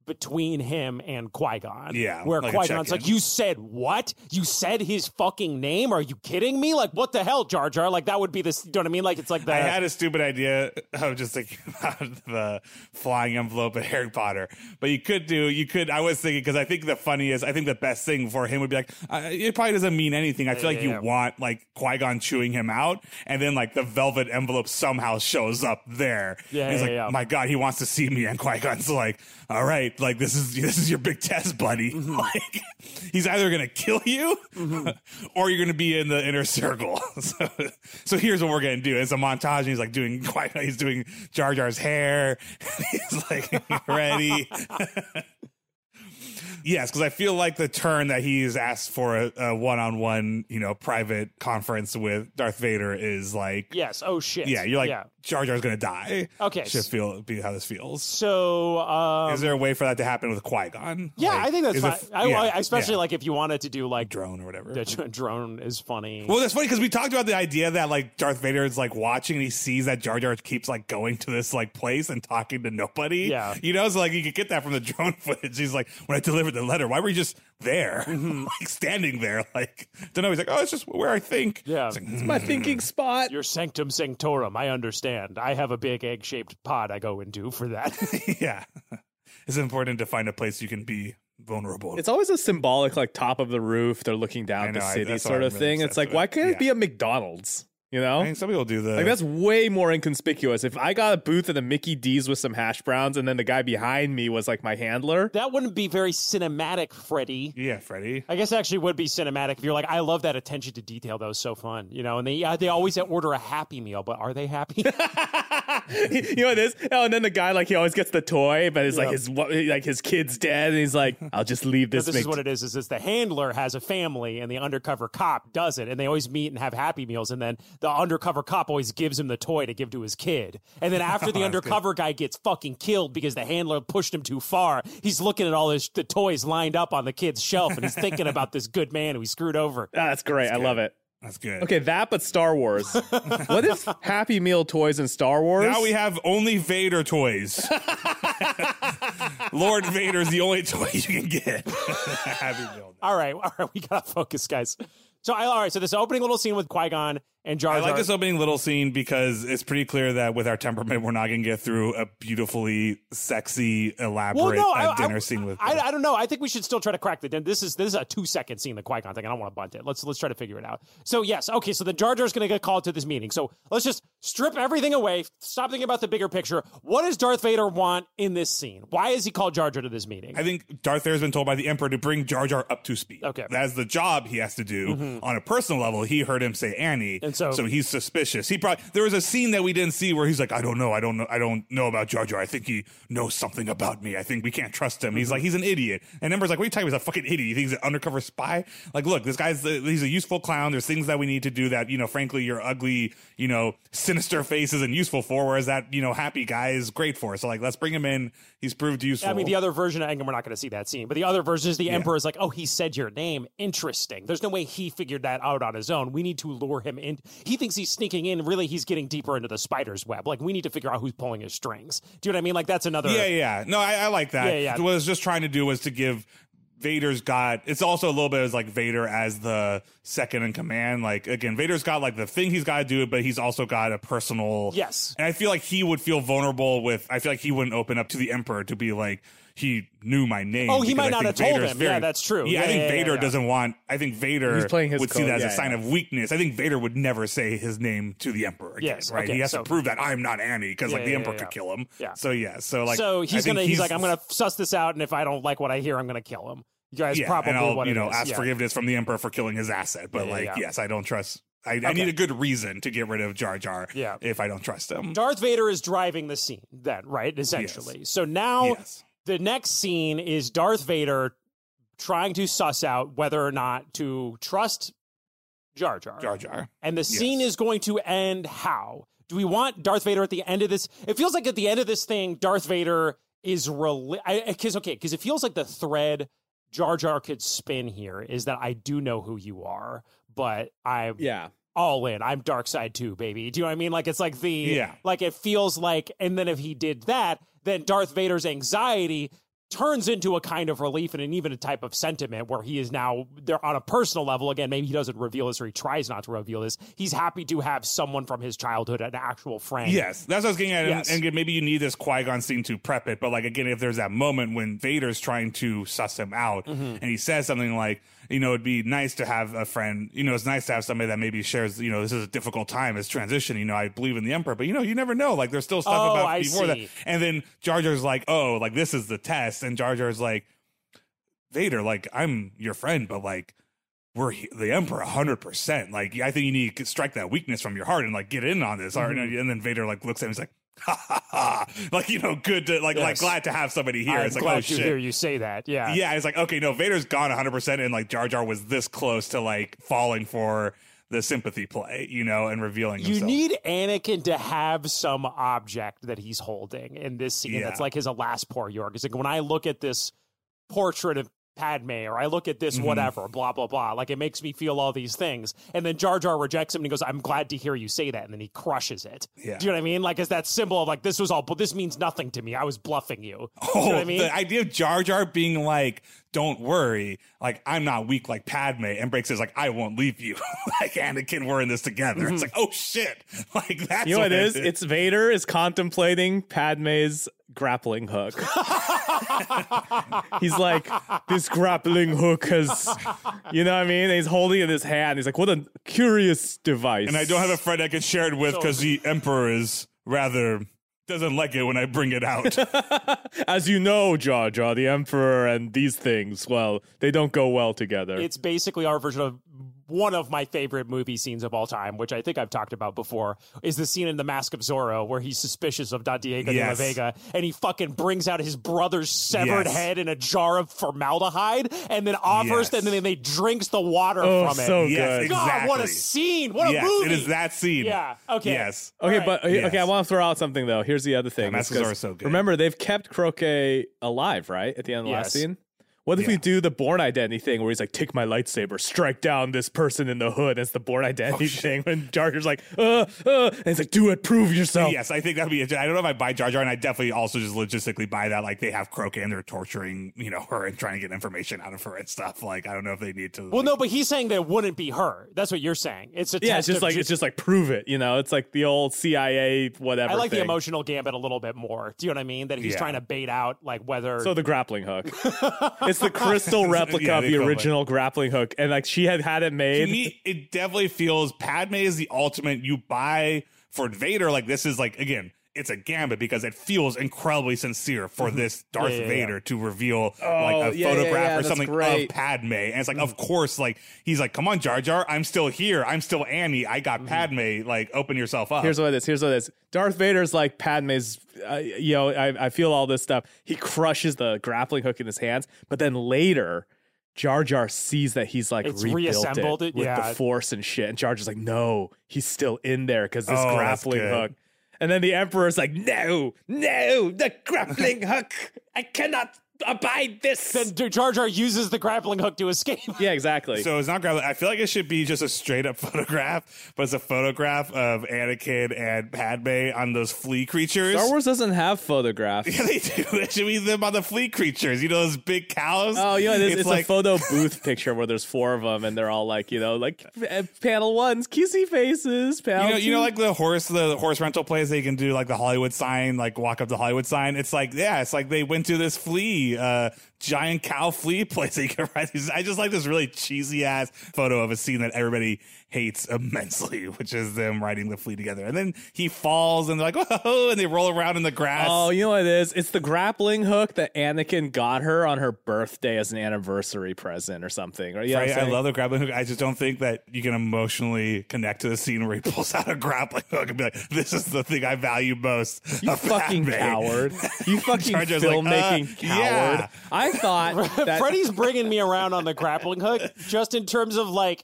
between him and Qui-Gon. Yeah, Where like a Qui-Gon's check-in. like, you said what? You said his fucking name? Are you kidding me? Like, what the hell, Jar Jar? Like, that would be this, you know what I mean? Like, it's like the... I had a stupid idea of just thinking about the flying envelope at Harry Potter. But you could do, you could, I was thinking, because I think the funniest, I think the best thing for him would be like, uh, it probably doesn't mean anything. I feel like Yeah, you yeah. want like Qui-Gon chewing him out, and then like the velvet envelope somehow shows up there. Yeah, and he's yeah, like, yeah. my God, he wants to see me. And Qui-Gon's like, all right, like this is, this is your big test, buddy. Mm-hmm. Like, he's either going to kill you Mm-hmm. or you're going to be in the inner circle. so, so here's what we're going to do. It's a montage. And he's like doing, he's doing Jar Jar's hair. He's like, ready. Yes, because I feel like the turn that he's asked for a, a one-on-one, you know, private conference with Darth Vader is like, Yes. Oh, shit. yeah, you're like, Yeah. Jar Jar's going to die. Okay. Should feel be how this feels. So, um... Is there a way for that to happen with Qui-Gon? yeah, Like, I think that's is fine. it- I, yeah, I, especially yeah. like if you wanted to do like drone or whatever. the dr- drone is funny. Well, that's funny because we talked about the idea that like Darth Vader is like watching and he sees that Jar Jar keeps like going to this like place and talking to nobody. Yeah. You know, so like you could get that from the drone footage. He's like, when I delivered the letter, why were you just there? Mm-hmm. like standing there? Like, don't know. He's like, oh, it's just where I think. Yeah. It's like, It's my thinking spot. Your sanctum sanctorum, I understand. I have a big egg-shaped pod I go into for that. yeah. It's important to find a place you can be vulnerable. It's always a symbolic, like top of the roof. They're looking down I at the know, I- city that's sort why of I'm really thing. It's obsessed like, with why it. can't Yeah. it be a McDonald's? You know, I mean, some people do the like that's way more inconspicuous. If I got a booth at a Mickey D's with some hash browns, and then the guy behind me was like my handler, That wouldn't be very cinematic, Freddie. yeah, Freddie. I guess it actually would be cinematic if you're like, I love that attention to detail. That was so fun, you know. And they yeah, they always order a Happy Meal, but are they happy? you know what it is? Oh, and then the guy like he always gets the toy, but it's like Yeah. his what- like his kid's dead, and he's like, I'll just leave this. This is Mc- what it is: is is the handler has a family and the undercover cop doesn't, and they always meet and have Happy Meals, and then the undercover cop always gives him the toy to give to his kid, and then after the undercover guy gets fucking killed because the handler pushed him too far, he's looking at all his the toys lined up on the kid's shelf, and he's thinking about this good man who he screwed over. Ah, that's great. I love it. That's good. Okay, that but Star Wars. What if Happy Meal toys in Star Wars? Now we have only Vader toys. Lord Vader's the only toy you can get. Happy Meal. All right, all right, we gotta focus, guys. So, I, all right, so this opening little scene with Qui-Gon and Jar I Jar. like this opening little scene because it's pretty clear that with our temperament, we're not going to get through a beautifully sexy, elaborate well, no, uh, I, dinner I, scene with. I, I don't know. I think we should still try to crack the. This is this is a two second scene, the Qui-Gon thing. I don't want to bunt it. Let's let's try to figure it out. So yes, okay. So the Jar Jar's going to get called to this meeting. So let's just strip everything away. Stop thinking about the bigger picture. What does Darth Vader want in this scene? Why is he called Jar Jar to this meeting? I think Darth Vader's been told by the Emperor to bring Jar Jar up to speed. Okay. That's the job he has to do. On a personal level, he heard him say Annie, And so- so he's suspicious. He probably there was a scene that we didn't see where he's like, I don't know, I don't know, I don't know about Jar Jar. I think he knows something about me. I think we can't trust him. He's like, he's an idiot. And Emperor's like, what are you talking about? He's a fucking idiot. You think he's an undercover spy? Like, look, this guy's the, he's a useful clown. There's things that we need to do that, you know, frankly, your ugly, you know, sinister face isn't useful for, whereas that, you know, happy guy is great for. So like, let's bring him in. He's proved useful. I mean, the other version, and we're not going to see that scene, but the other version is the Emperor is like, oh, he said your name. Interesting. There's no way he figured that out on his own. We need to lure him in. He thinks he's sneaking in. Really, he's getting deeper into the spider's web. Like, we need to figure out who's pulling his strings. Do you know what I mean? Like, that's another. Yeah, yeah. No, I, I like that. Yeah, yeah. What I was just trying to do was to give Vader's got, it's also a little bit as like Vader as the second in command. Like, again, Vader's got like the thing he's got to do, but he's also got a personal. Yes. And I feel like he would feel vulnerable with, I feel like he wouldn't open up to the Emperor to be like, he knew my name. Oh, he because might I not think have told Vader's him. Yeah, that's true. Yeah, Yeah, I think yeah, Vader yeah, yeah. doesn't want, I think Vader He's playing his would see code, that as yeah, a sign yeah. of weakness. I think Vader would never say his name to the Emperor again, Yes, right? okay, he has so- to prove that I'm not Annie because Yeah, like the yeah, Emperor yeah, could yeah. kill him. Yeah. So yeah, so like so I he's think gonna. He's, like, I'm gonna suss this out, and if I don't like what I hear, I'm gonna kill him. You guys yeah, probably and I'll, what you it know, is. ask Yeah. forgiveness from the Emperor for killing his asset. But Yeah, yeah, like, yeah. yes, I don't trust. I, I Okay. need a good reason to get rid of Jar Jar. Yeah. if I don't trust him. Darth Vader is driving the scene, then, right? Essentially. So now Yes. the next scene is Darth Vader trying to suss out whether or not to trust Jar Jar. Jar Jar. And the scene Yes. is going to end how? Do we want Darth Vader at the end of this? It feels like at the end of this thing, Darth Vader is really because okay, because it feels like the thread Jar Jar could spin here is that I do know who you are, but I'm Yeah. all in. I'm dark side too, baby. Do you know what I mean? Like it's like the Yeah. like it feels like, and then if he did that, then Darth Vader's anxiety turns into a kind of relief and an, even a type of sentiment where he is now there on a personal level. Again, maybe he doesn't reveal this or he tries not to reveal this. He's happy to have someone from his childhood, an actual friend. Yes, that's what I was getting at. Yes. And, and maybe you need this Qui-Gon scene to prep it. But like, again, if there's that moment when Vader's trying to suss him out Mm-hmm. and he says something like, you know, it'd be nice to have a friend, you know, it's nice to have somebody that maybe shares, you know, this is a difficult time, it's transition, you know, I believe in the Emperor, but you know, you never know. Like there's still stuff Oh, about I before see. that. And then Jar Jar's like, oh, like this is the test. And Jar Jar's like, Vader, like I'm your friend, but like we're he- the Emperor one hundred percent. Like I think you need to strike that weakness from your heart and like get in on this. Mm-hmm. And then Vader like looks at him, he's like, ha ha ha. Like, you know, good to like, Yes. like glad to have somebody here. I'm it's like, glad oh to shit. hear you say that. Yeah. Yeah, it's like, okay, no, Vader's gone one hundred percent, and like Jar Jar was this close to like falling for the sympathy play, you know, and revealing You himself. need Anakin to have some object that he's holding in this scene. Yeah. That's like his last poor York. It's like when I look at this portrait of Padme, or I look at this Mm-hmm. whatever, blah, blah, blah. Like it makes me feel all these things. And then Jar Jar rejects him and he goes, I'm glad to hear you say that. And then he crushes it. Yeah. Do you know what I mean? Like it's that symbol of like, this was all, but this means nothing to me. I was bluffing you. Oh, Do you know what I mean? the idea of Jar Jar being like, don't worry, like I'm not weak like Padme, and Break says like, I won't leave you. Like Anakin, we're in this together. Mm-hmm. It's like, oh shit. Like that's You know what it is? is. It's Vader is contemplating Padme's grappling hook. He's like, this grappling hook has, you know what I mean? And he's holding it in his hand. He's like, what a curious device. And I don't have a friend I can share it with because the Emperor is rather doesn't like it when I bring it out. As you know, Jar Jar, the Emperor and these things, well, they don't go well together. It's basically our version of one of my favorite movie scenes of all time, which I think I've talked about before, is the scene in The Mask of Zorro where he's suspicious of Don Diego Yes. de la Vega, and he fucking brings out his brother's severed Yes. head in a jar of formaldehyde, and then offers, Yes. and then they drinks the water Oh, from it. so Yes, good. God, what a exactly. scene! What a Yes, movie! it is that scene. Yeah. Okay. Yes. Okay, All right. but okay, Yes. I want to throw out something though. Here's the other thing. Mask It's of 'cause Zorro's so good. Remember, they've kept Croquet alive, right? At the end of the last Yes. scene. What if we Yeah. do the Born Identity thing where he's like, take my lightsaber, strike down this person in the hood? It's the Born Identity thing when Jar Jar's like, uh, uh, and he's like, do it, prove yourself. Yes, I think that'd be. I don't know if I buy Jar Jar, and I definitely also just logistically buy that. Like they have Croquet and they're torturing, you know, her and trying to get information out of her and stuff. Like I don't know if they need to. Well, like, no, but he's saying that it wouldn't be her. That's what you're saying. It's a Yeah, test it's just of like it's just like prove it, you know. It's like the old C I A whatever. I like the thing. emotional gambit a little bit more. Do you know what I mean? That he's Yeah. trying to bait out like whether. So the grappling hook. It's the crystal replica Yeah, of the the equivalent. original grappling hook, and like she had had it to made. me, it definitely feels Padme is the ultimate. You buy for Vader, like this is like again. It's a gambit because it feels incredibly sincere for this Darth Yeah, yeah, yeah. Vader to reveal Oh, like a yeah, yeah, photograph yeah, or that's something great. of Padme. And it's like, of course, like he's like, come on, Jar Jar, I'm still here. I'm still Annie. I got Padme. Like, open yourself up. Here's what it is. Here's what it is. Darth Vader's like Padme's, uh, you know, I, I feel all this stuff. He crushes the grappling hook in his hands, but then later, Jar Jar sees that he's like It's rebuilt reassembled it it, with yeah. the Force and shit. And Jar Jar's like, no, he's still in there because this Oh, that's grappling good. hook. And then the Emperor's like, no, no, the grappling hook. I cannot abide this. then Jar Jar uses the grappling hook to escape. yeah, exactly. So it's not grappling. I feel like it should be just a straight up photograph, but it's a photograph of Anakin and Padme on those flea creatures. Star Wars doesn't have photographs. Yeah, they do. It should be them on the flea creatures. You know those big cows. Oh, yeah, it's, it's, like a photo booth picture where there's four of them, and they're all like, you know, like uh, panel one's kissy faces. Panel You know, you know, two- like the horse, the horse rental place. They can do like the Hollywood sign, like walk up the Hollywood sign. It's like, yeah, it's like they went to this flea, uh, giant cow flea place. That you can ride these. I just like this really cheesy ass photo of a scene that everybody hates immensely, which is them riding the flea together. And then he falls, and they're like, whoa, and they roll around in the grass. Oh, you know what it is? It's the grappling hook that Anakin got her on her birthday as an anniversary present or something. Right? You know what Right? I'm I saying? love the grappling hook. I just don't think that you can emotionally connect to the scene where he pulls out a grappling hook and be like, "This is the thing I value most." You of fucking Padme. coward. You fucking Jar Jar's like, filmmaking uh, coward. yeah. I thought that Freddie's bringing me around on the grappling hook just in terms of like,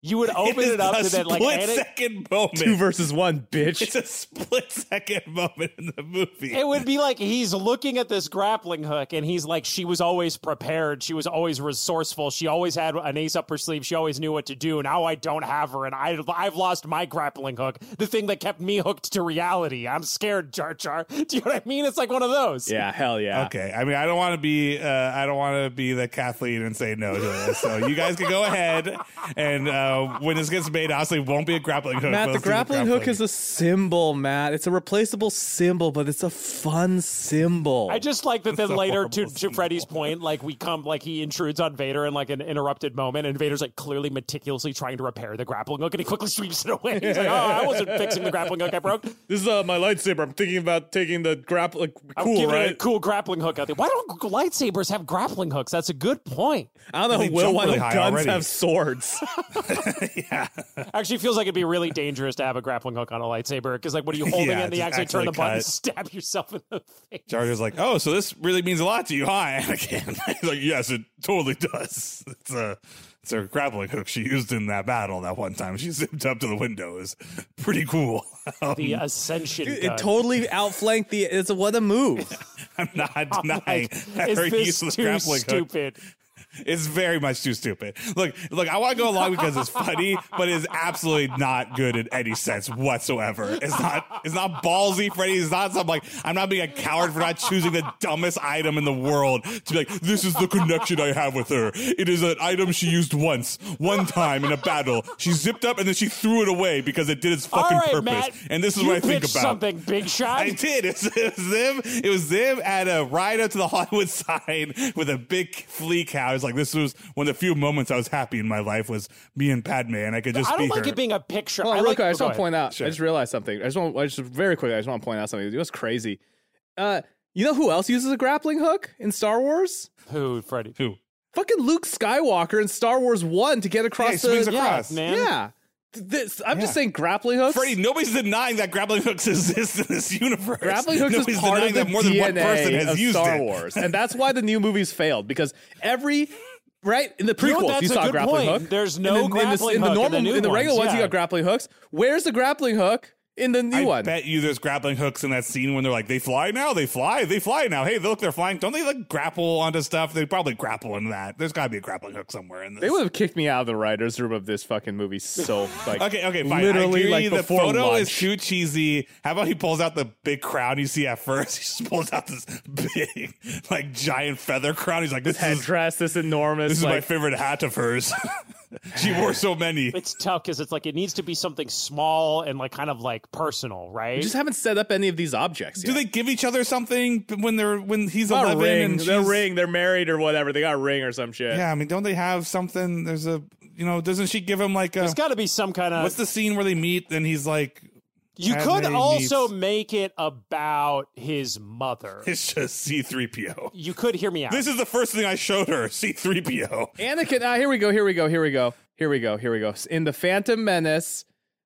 You would open It it, is up a to that like split Anakin. second moment. Two versus one, bitch. It's a split second moment in the movie. It would be like he's looking at this grappling hook and he's like, she was always prepared. She was always resourceful. She always had an ace up her sleeve. She always knew what to do. Now I don't have her and I, I've lost my grappling hook, the thing that kept me hooked to reality. I'm scared, Jar Jar. Do you know what I mean? It's like one of those. Yeah, hell yeah. Okay, I mean, I don't want to be, uh, I don't want to be the Kathleen and say no to this. So you guys can go ahead, and uh, when this gets made, honestly, it won't be a grappling hook. Matt, but the let's do grappling hook is a symbol, Matt. It's a replaceable symbol, but it's a fun symbol. I just like that then a later, to, horrible to symbol. Freddy's point, like we come, like he intrudes on Vader in like an interrupted moment, and Vader's like clearly meticulously trying to repair the grappling hook, and he quickly sweeps it away. He's like, oh, I wasn't fixing the grappling hook I broke. This is uh, my lightsaber. I'm thinking about taking the grappling. I'm Cool, giving it a right? cool grappling hook out there. Why don't lightsabers have grappling hooks? That's a good point. I don't know. They Will, jump why really don't high guns already. have swords? yeah. Actually, feels like it'd be really dangerous to have a grappling hook on a lightsaber because, like, what are you holding Yeah, it and you just actually turn the accidentally button and cut. stab yourself in the face? Jar Jar's like, oh, so this really means a lot to you, huh, Anakin? He's like, yes, it totally does. It's a, it's a grappling hook she used in that battle that one time. She zipped up to the window. Is pretty cool. Um, The ascension Dude, gun. it totally outflanked the. It's a what a move. I'm not I'm denying like, that is her this use of the too grappling hook stupid? It's very much too stupid. Look, look, I want to go along because it's funny, but it's absolutely not good in any sense whatsoever. It's not, it's not ballsy, Freddy. It's not something like, I'm not being a coward for not choosing the dumbest item in the world to be like, this is the connection I have with her. It is an item she used once, one time in a battle. She zipped up and then she threw it away because it did its All fucking right, purpose. Matt, And this is you what I think pitched about. something, big shot. I did. It was, it was them. It was them at a ride up to the Hollywood sign with a big flea cow. It's like this was one of the few moments I was happy in my life was me and Padme, and I could just I don't be like her. it being a picture. Hold on, I real like, quick, I just go want to ahead. point out. Sure. I just realized something. I just want, I just very quickly. I just want to point out something. It was crazy. Uh, you know who else uses a grappling hook in Star Wars? Who, Freddie? Who? Fucking Luke Skywalker in Star Wars One to get across Yeah, he swings the. across. Yeah, man. Yeah. This, I'm just Yeah. saying grappling hooks. Freddie, nobody's denying that grappling hooks exist in this universe. Grappling hooks nobody's is part denying of the that more than one D N person A has of used Star it. Wars, and that's why the new movies failed because every. Right in the You know, prequels, that's you a saw a good grappling point. hook. There's In no the- in the, grappling in the hook in normal, the new in the regular ones, ones, you yeah. got grappling hooks. Where's the grappling hook in the new I one? bet you there's grappling hooks in that scene when they're like, they fly now, they fly, they fly now. Hey, look, they're flying. Don't they like grapple onto stuff? They probably grapple into that. There's got to be a grappling hook somewhere in this. They would have kicked me out of the writers' room of this fucking movie so like Okay, okay, fine. literally I agree. like the before photo lunch. is too cheesy. How about he pulls out the big crown you see at first? He just pulls out this big, like giant feather crown. He's like, this is headdress, this enormous. this is my like, favorite hat of hers. She wore so many. It's tough because it's like it needs to be something small and like kind of like personal, right? you just haven't set up any of these objects. Do yet. they give each other something when they're when he's Got a eleven ring. and They're she's ring. They're married or whatever. They got a ring or some shit. Yeah, I mean, don't they have something? There's a you know, doesn't she give him like a There's got to be some kind of. what's the scene where they meet and he's like You Padme could also meets- make it about his mother. it's just C three P O. You could hear me out. This is the first thing I showed her, C three P O. Anakin. Ah, here we go. Here we go. Here we go. Here we go. Here we go. In the Phantom Menace,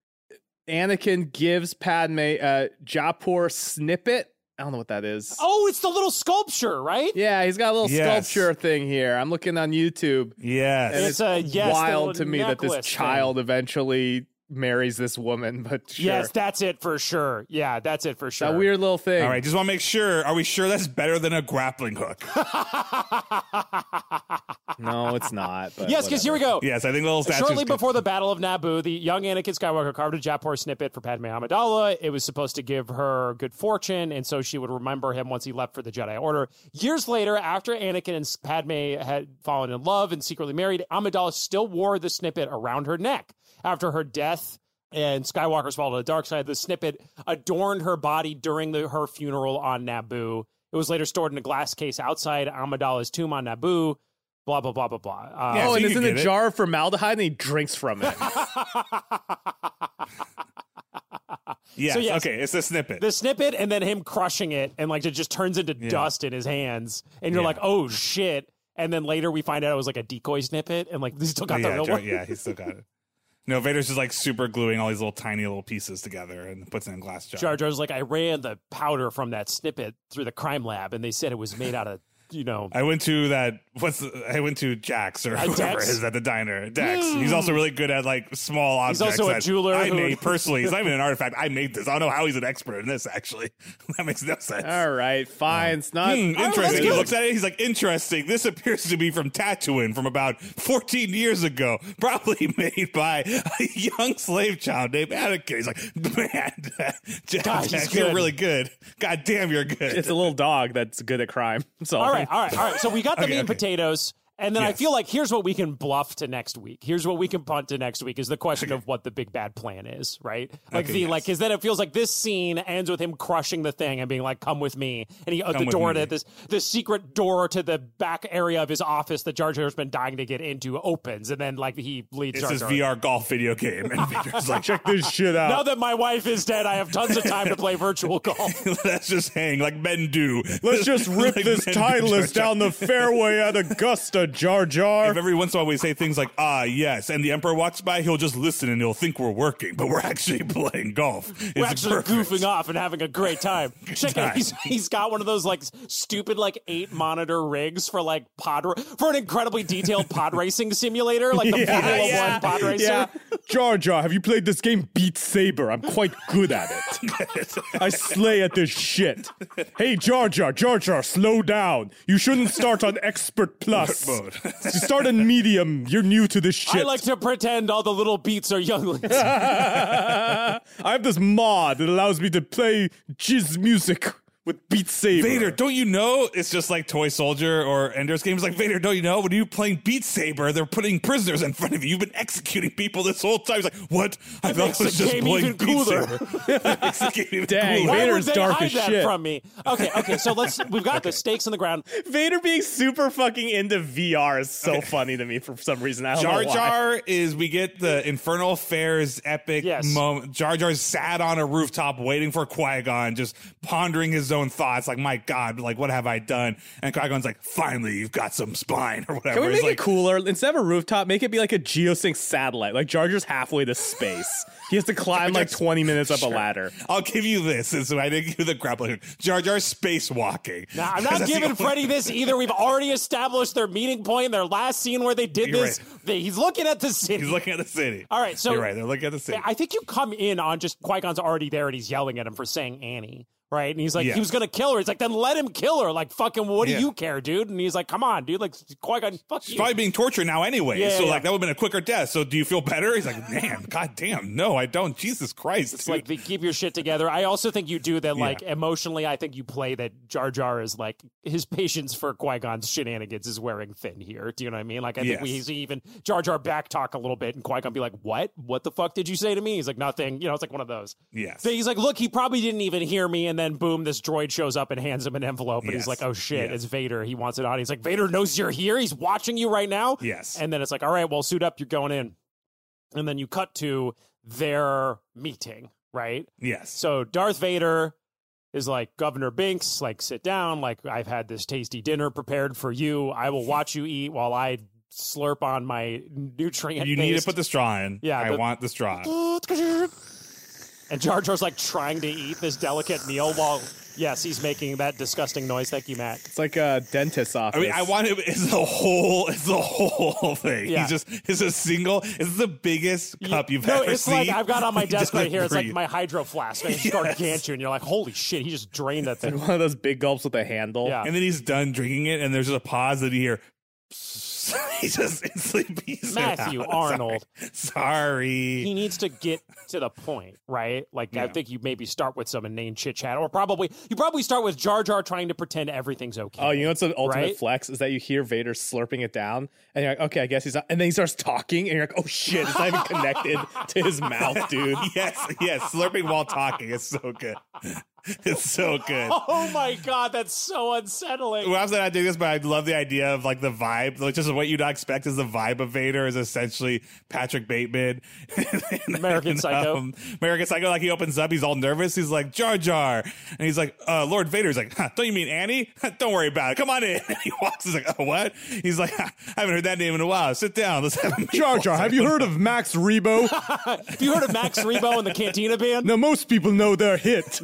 Anakin gives Padme a Jaipur snippet. I don't know what that is. oh, it's the little sculpture, right? Yeah, he's got a little Yes. sculpture thing here. I'm looking on YouTube. Yes. And It's a- yes, the wild little to me that this necklace child eventually marries this woman, but sure. Yes, that's it for sure. Yeah, that's it for sure. That weird little thing. All right, just want to make sure. Are we sure that's better than a grappling hook? No, it's not. But Yes, because here we whatever. go. Yes, I think the little statue's Shortly good. before the Battle of Naboo, the young Anakin Skywalker carved a Jaipur snippet for Padme Amidala. It was supposed to give her good fortune, and so she would remember him once he left for the Jedi Order. Years later, after Anakin and Padme had fallen in love and secretly married, Amidala still wore the snippet around her neck. After her death and Skywalker's fall to the dark side, the snippet adorned her body during the, her funeral on Naboo. It was later stored in a glass case outside Amidala's tomb on Naboo. Blah, blah, blah, blah, blah. Uh, Yeah, Oh, so and you it's in can a get it. jar of formaldehyde, and he drinks from it. Yes, So, yes. okay, it's a snippet. the snippet and then him crushing it and like it just turns into dust in his hands and you're Yeah. like, oh shit. And then later we find out it was like a decoy snippet and like they still got Oh, the yeah, real Jar- one. yeah, he's still got it. No, Vader's just like super gluing all these little tiny little pieces together and puts it in a glass jar. Jar Jar's like, I ran the powder from that snippet through the crime lab and they said it was made out of you know. I went to that. What's the, I went to Jack's or At whoever Dex? is at the diner. Dex. He's also really good at like small objects. also a that jeweler I who- made personally. It's not even an artifact. I made this. I don't know how he's an expert in this. Actually, that makes no sense. All right, fine. It's not Hmm, that's interesting. He good. looks at it. He's like, interesting. This appears to be from Tatooine from about fourteen years ago. Probably made by a young slave child named Anakin. He's like, man, Jack, God, he's Jack, you're good. really good. God damn, you're good. It's a little dog that's good at crime. So All right, all right, all right. So we got the Okay, meat and okay. potatoes. And then I Yes. feel like here's what we can bluff to next week. Here's what we can punt to next week is the question of what the big bad plan is, right? Like Okay, the yes. like because then it feels like this scene ends with him crushing the thing and being like, "Come with me," and he uh, the with door me. to this the secret door to the back area of his office that Jar Jar's been dying to get into opens, and then like he leads It's Jar this Jar. V R golf video game. And Vader's like, check this shit out. Now that my wife is dead, I have tons of time to play virtual golf. let's just hang like men do. Let's just rip Like this men do, Titleist Jar Jar. down the fairway at Augusta, Jar Jar. If every once in a while we say things like, ah, yes, and the Emperor walks by, he'll just listen and he'll think we're working, but we're actually playing golf. We're It's actually perfect. goofing off and having a great time. Check it. time. He's, he's got one of those like stupid like eight monitor rigs for like pod ra- for an incredibly detailed pod racing simulator, like the Formula One pod racer. yeah. Jar Jar, have you played this game Beat Saber? I'm quite good at it. I slay at this shit. Hey, Jar Jar, Jar Jar, slow down. You shouldn't start on Expert Plus. Mode. You start in Medium. You're new to this shit. I like to pretend all the little beats are younglings. I have this mod that allows me to play jizz music with Beat Saber. Vader, don't you know it's just like Toy Soldier or Ender's Game? It's like, Vader, don't you know when you're playing Beat Saber, they're putting prisoners in front of you. You've been executing people this whole time. He's like, what? I thought makes it was the just game playing even Beat cooler. Saber. Makes the game even Dang, cooler. Why Vader's would they dark hide as that shit. from me? Okay, okay. So let's. We've got the stakes in the ground. Vader being super fucking into V R is so funny to me for some reason. I don't Jar know why. Jar is, we get the Infernal Affairs epic Yes. moment. Jar Jar's sat on a rooftop waiting for Qui-Gon, just pondering his own thoughts. Like, my God, like, what have I done? And Qui-Gon's like, finally, you've got some spine or whatever. Can we It's make like, it cooler? Instead of a rooftop, make it be like a geosync satellite. Like Jar Jar's halfway to space. He has to climb like Jar's- twenty minutes up Sure. a ladder. I'll give you this. And so I didn't give you the grappling hook. Jar Jar's spacewalking. Now, I'm not Because that's the giving only- Freddy this either. We've already established their meeting point, their last scene where they did You're this. They, he's looking at the city. He's looking at the city. All right, so You're right. They're looking at the city. I think you come in on just Qui-Gon's already there and he's yelling at him for saying Annie. Right. And he's like, Yeah. he was going to kill her. He's like, then let him kill her. Like, fucking, what do Yeah. you care, dude? And he's like, come on, dude. Like, Qui-Gon, fuck She's you. probably being tortured now anyway. Yeah, so yeah. like that would have been a quicker death. So do you feel better? He's like, man, god damn, no, I don't. Jesus Christ. It's like, they keep your shit together. I also think you do that, Yeah. like, emotionally, I think you play that Jar Jar is like, his patience for Qui-Gon's shenanigans is wearing thin here. Do you know what I mean? Like, I think Yes. we see even Jar Jar backtalk a little bit and Qui-Gon be like, what? What the fuck did you say to me? He's like, nothing. You know, it's like one of those. Yes. So he's like, look, he probably didn't even hear me. And then boom, this droid shows up and hands him an envelope. And Yes. he's like, oh shit, Yes. it's Vader. He wants it on. He's like, Vader knows you're here. He's watching you right now. Yes. And then it's like, all right, well, suit up. You're going in. And then you cut to their meeting, right? Yes. So Darth Vader is like, Governor Binks, like, sit down. Like, I've had this tasty dinner prepared for you. I will watch you eat while I slurp on my nutrient. You need to put the straw in. Yeah, I the- want the straw. And Jar Jar's like trying to eat this delicate meal while, yes, he's making that disgusting noise. Thank you, Matt. It's like a dentist's office. I mean, I want it. It's the whole. It's the whole thing. Yeah. He's just. It's a single. It's the biggest cup you've no, ever it's seen. like I've got on my He desk right doesn't here. It's like breathe. my hydro flask. And it's Yes. gargantuan. And you're like, holy shit, he just drained that thing. one of those big gulps with a handle. Yeah. And then he's done drinking it, and there's just a pause that you hear. He just instantly pees it Matthew out. Arnold. Sorry. Sorry. He needs to get to the point, right? Like, I Yeah. think you maybe start with some inane chit chat, or probably you probably start with Jar Jar trying to pretend everything's okay. Oh, you know what's the ultimate Right? flex is that you hear Vader slurping it down, and you're like, okay, I guess he's not. And then he starts talking, and you're like, oh shit, it's not even connected to his mouth, dude. Yes, yes. Slurping while talking is so good. It's so good. Oh my god, that's so unsettling. Well, I'm not doing this, but I love the idea of like the vibe, like just what you'd not expect is the vibe of Vader is essentially Patrick Bateman, American Psycho. um, American Psycho. Like he opens up, he's all nervous. He's like Jar Jar, and he's like uh, Lord Vader's like, huh, don't you mean Annie? Don't worry about it. Come on in. And he walks. He's like, oh what? He's like, I haven't heard that name in a while. Sit down. Let's have a meal. Jar Jar, have you heard of Max Rebo? Have you heard of Max Rebo and the Cantina Band? Now, most people know their hit. Man,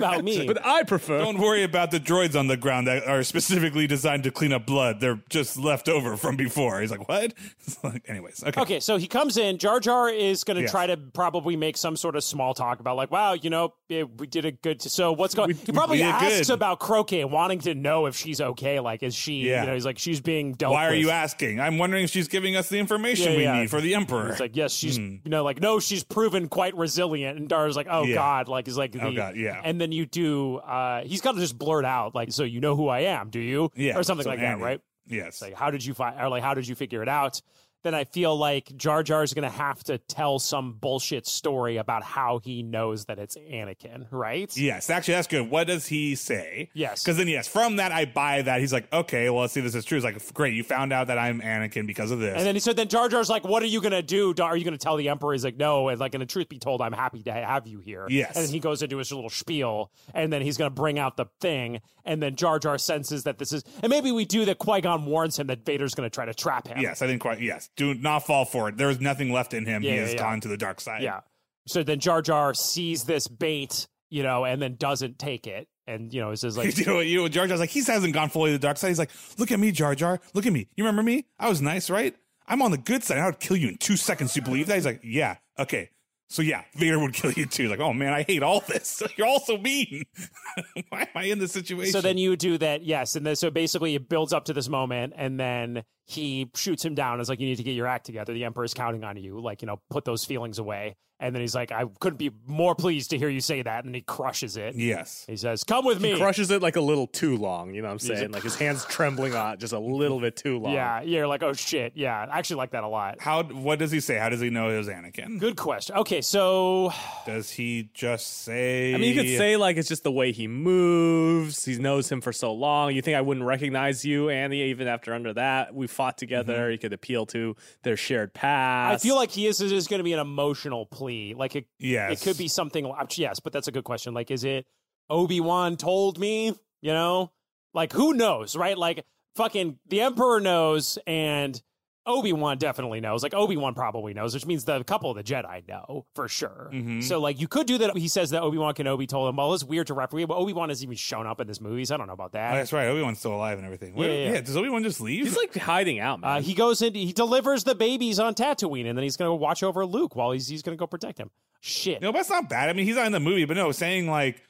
about me. But I prefer. Don't worry about the droids on the ground that are specifically designed to clean up blood. They're just left over from before. He's like, what? Like, anyways, okay. Okay, so he comes in. Jar Jar is going to Yes. try to probably make some sort of small talk about, like, wow, you know, eh, we did a good. So what's going? We- He probably we did asks good. about Croquet, wanting to know if she's okay. Like, is she? Yeah. You know, he's like, she's being dealt. Why are with. you asking? I'm wondering if she's giving us the information Yeah, we yeah. need for the Emperor. It's like, yes, she's, you know, like, no, she's proven quite resilient. And Dara's like, oh, Yeah. God. Like, he's like, the, Oh, God, yeah. And then you do, uh, he's got to just blurt out, like, so you know who I am, do you? Yeah, Or something so like Andy. that, right? Yes. It's like, how did you find, or like, how did you figure it out? Then I feel like Jar Jar is going to have to tell some bullshit story about how he knows that it's Anakin, right? Yes, actually, that's good. What does he say? Yes. Because then, yes, from that, I buy that. He's like, okay, well, let's see if this is true. It's like, great, you found out that I'm Anakin because of this. And then he said, then Jar Jar's like, what are you going to do? Are you going to tell the Emperor? He's like, no. And like, and the truth be told, I'm happy to have you here. Yes. And then he goes into his little spiel, and then he's going to bring out the thing. And then Jar Jar senses that this is, and maybe we do that Qui-Gon warns him that Vader's going to try to trap him. yes, I think quite, yes. Do not fall for it. There is nothing left in him. Yeah, he yeah, has yeah. gone to the dark side. Yeah. So then Jar Jar sees this bait, you know, and then doesn't take it. And, you know, it's just like, you know what? You know, Jar Jar's like, he hasn't gone fully to the dark side. He's like, look at me, Jar Jar. Look at me. You remember me? I was nice, right? I'm on the good side. I would kill you in two seconds. You believe that? He's like, yeah, okay. So yeah, Vader would kill you too. Like, oh man, I hate all this. You're all so mean. Why am I in this situation? so then you do that, yes. And then so basically it builds up to this moment, and then he shoots him down. It's like, you need to get your act together. The Emperor's counting on you. Like, you know, put those feelings away. And then he's like, I couldn't be more pleased to hear you say that. And he crushes it. yes. He says, come with me. He crushes it like a little too long. You know what I'm saying? Like his hands trembling on it just a little bit too long. Yeah, you're like, oh shit. Yeah, I actually like that a lot. How? What does he say? How does he know it was Anakin? Good question. Okay, so Does he just say? I mean, you could say like it's just the way he moves. He knows him for so long. You think I wouldn't recognize you, Andy? Even after under that, we fought together. Mm-hmm. You could appeal to their shared past. I feel like he is, is going to be an emotional plea. Like it, Yes. it could be something. Yes, but that's a good question. Like, is it Obi-Wan told me? You know, like who knows, right? Like fucking the Emperor knows, and Obi-Wan definitely knows. Like Obi-Wan probably knows, which means the a couple of the Jedi know for sure. Mhm. So like you could do that. He says that Obi-Wan Kenobi told him. Well, it's weird to referee, but Obi-Wan hasn't even shown up in this movie, so I don't know about Oh, that. that's right. Obi-Wan's still alive and everything. Where- Yeah, yeah, yeah. Does Obi-Wan just leave? he's like hiding out, man. Uh, he goes in, he delivers the babies on Tatooine, and then he's going to watch over Luke while he's he's going to go protect him. Shit. No, but that's not bad. I mean, he's not in the movie, but no, saying like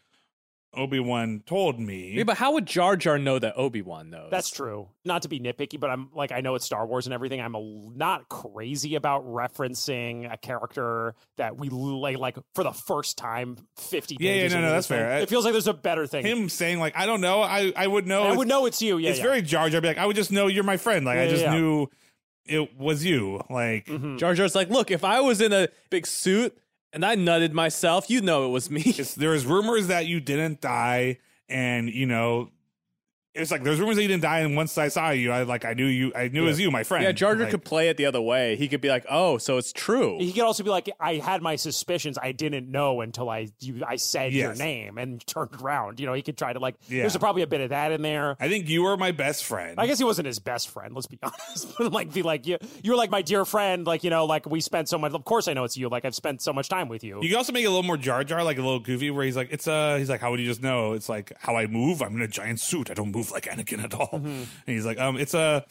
Obi-Wan told me. yeah, but how would Jar Jar know that Obi-Wan knows? That's true. Not to be nitpicky, but I'm like, I know it's Star Wars and everything. I'm a, not crazy about referencing a character that we like, like for the first time fifty Yeah, yeah, pages no, into no, this that's thing. fair. It feels like there's a better thing. Him saying like, I don't know. I I would know. I It's- would know it's you. Yeah, it's yeah. very Jar Jar. Be like, I would just know you're my friend. Like Yeah, I just yeah, yeah. knew it was you. Like Mhm. Jar Jar's like, look, if I was in a big suit and I nutted myself, you'd know it was me. it's, there was rumors that you didn't die, and you know. It's like there's rumors that you didn't die, and once I saw you, I like I knew you. I knew it was you, my friend. Yeah, Jar Jar Like, could play it the other way. He could be like, oh, so it's true. He could also be like, I had my suspicions. I didn't know until I you, I said your Yes. name and turned around. You know, he could try to like. Yeah. There's probably a bit of that in there. I think you were my best friend. I guess he wasn't his best friend. Let's be honest. But like, be like, you, you were like my dear friend. Like, you know, like we spent so much. Of course, I know it's you. Like, I've spent so much time with you. You can also make it a little more Jar Jar, like a little goofy, where he's like, "It's uh he's like, how would you just know? It's like how I move. I'm in a giant suit. I don't move like Anakin at all." Mm-hmm. And he's like, "Um, it's a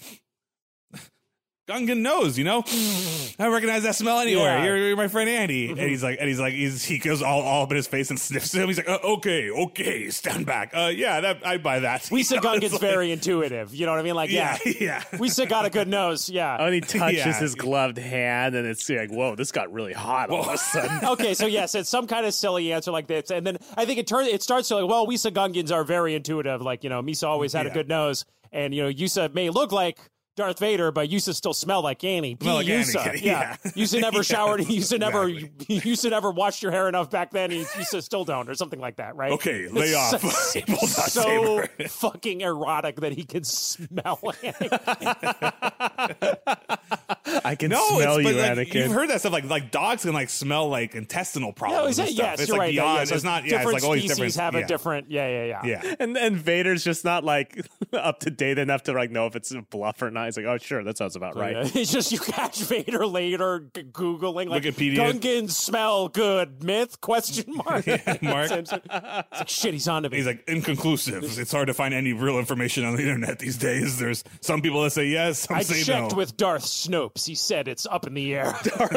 Gungan nose, you know. I recognize that smell anywhere. Yeah. You're, you're my friend Andy." And he's like, and he's like, he's, he goes all, all up in his face and sniffs him. He's like, uh, "Okay, okay, stand back. Uh, yeah, that I buy that." Lisa You know, it's Gungan's like- very intuitive. You know what I mean? Like, yeah, yeah, yeah. Lisa got a good nose. Yeah. And he touches Yeah. his gloved hand, and it's like, whoa, this got really hot all of a sudden. Okay, so yes, it's some kind of silly answer like this, and then I think it turns it starts to like, well, Misa Gungans are very intuitive. Like, you know, Misa always had a Yeah. good nose, and you know, Yusa may look like Darth Vader, but Yusa still smell like Annie. Be Smell like Yusa. Anakin, Yeah. yeah. Yusa never Yeah, showered. Yusa never. exactly. Yusa never washed your hair enough back then. and Yusa still don't, or something like that, right? Okay, lay It's off. So, He pulls out so saber. fucking erotic that he can smell Annie. I I can No, smell it's, you, but, like, Anakin. You've heard that stuff. Like like dogs can like smell like intestinal problems. No, is and it? stuff. Yes, it's you're like right. beyond. Yeah, yeah. It's not. Yeah, it's different like always species different. have yeah. a different. Yeah, yeah, yeah. Yeah. And and Vader's just not like up to date enough to like know if it's a bluff or not. He's like, oh sure, that sounds about right. Yeah. It's just you catch Vader later g- googling like Wikipedia. Gungans smell good myth question mark. Yeah, Mark. It's like shit. He's on to me. He's like inconclusive. It's hard to find any real information on the internet these days. There's some people that say yes, some I say checked no. with Darth Snopes. He said it's up in the air.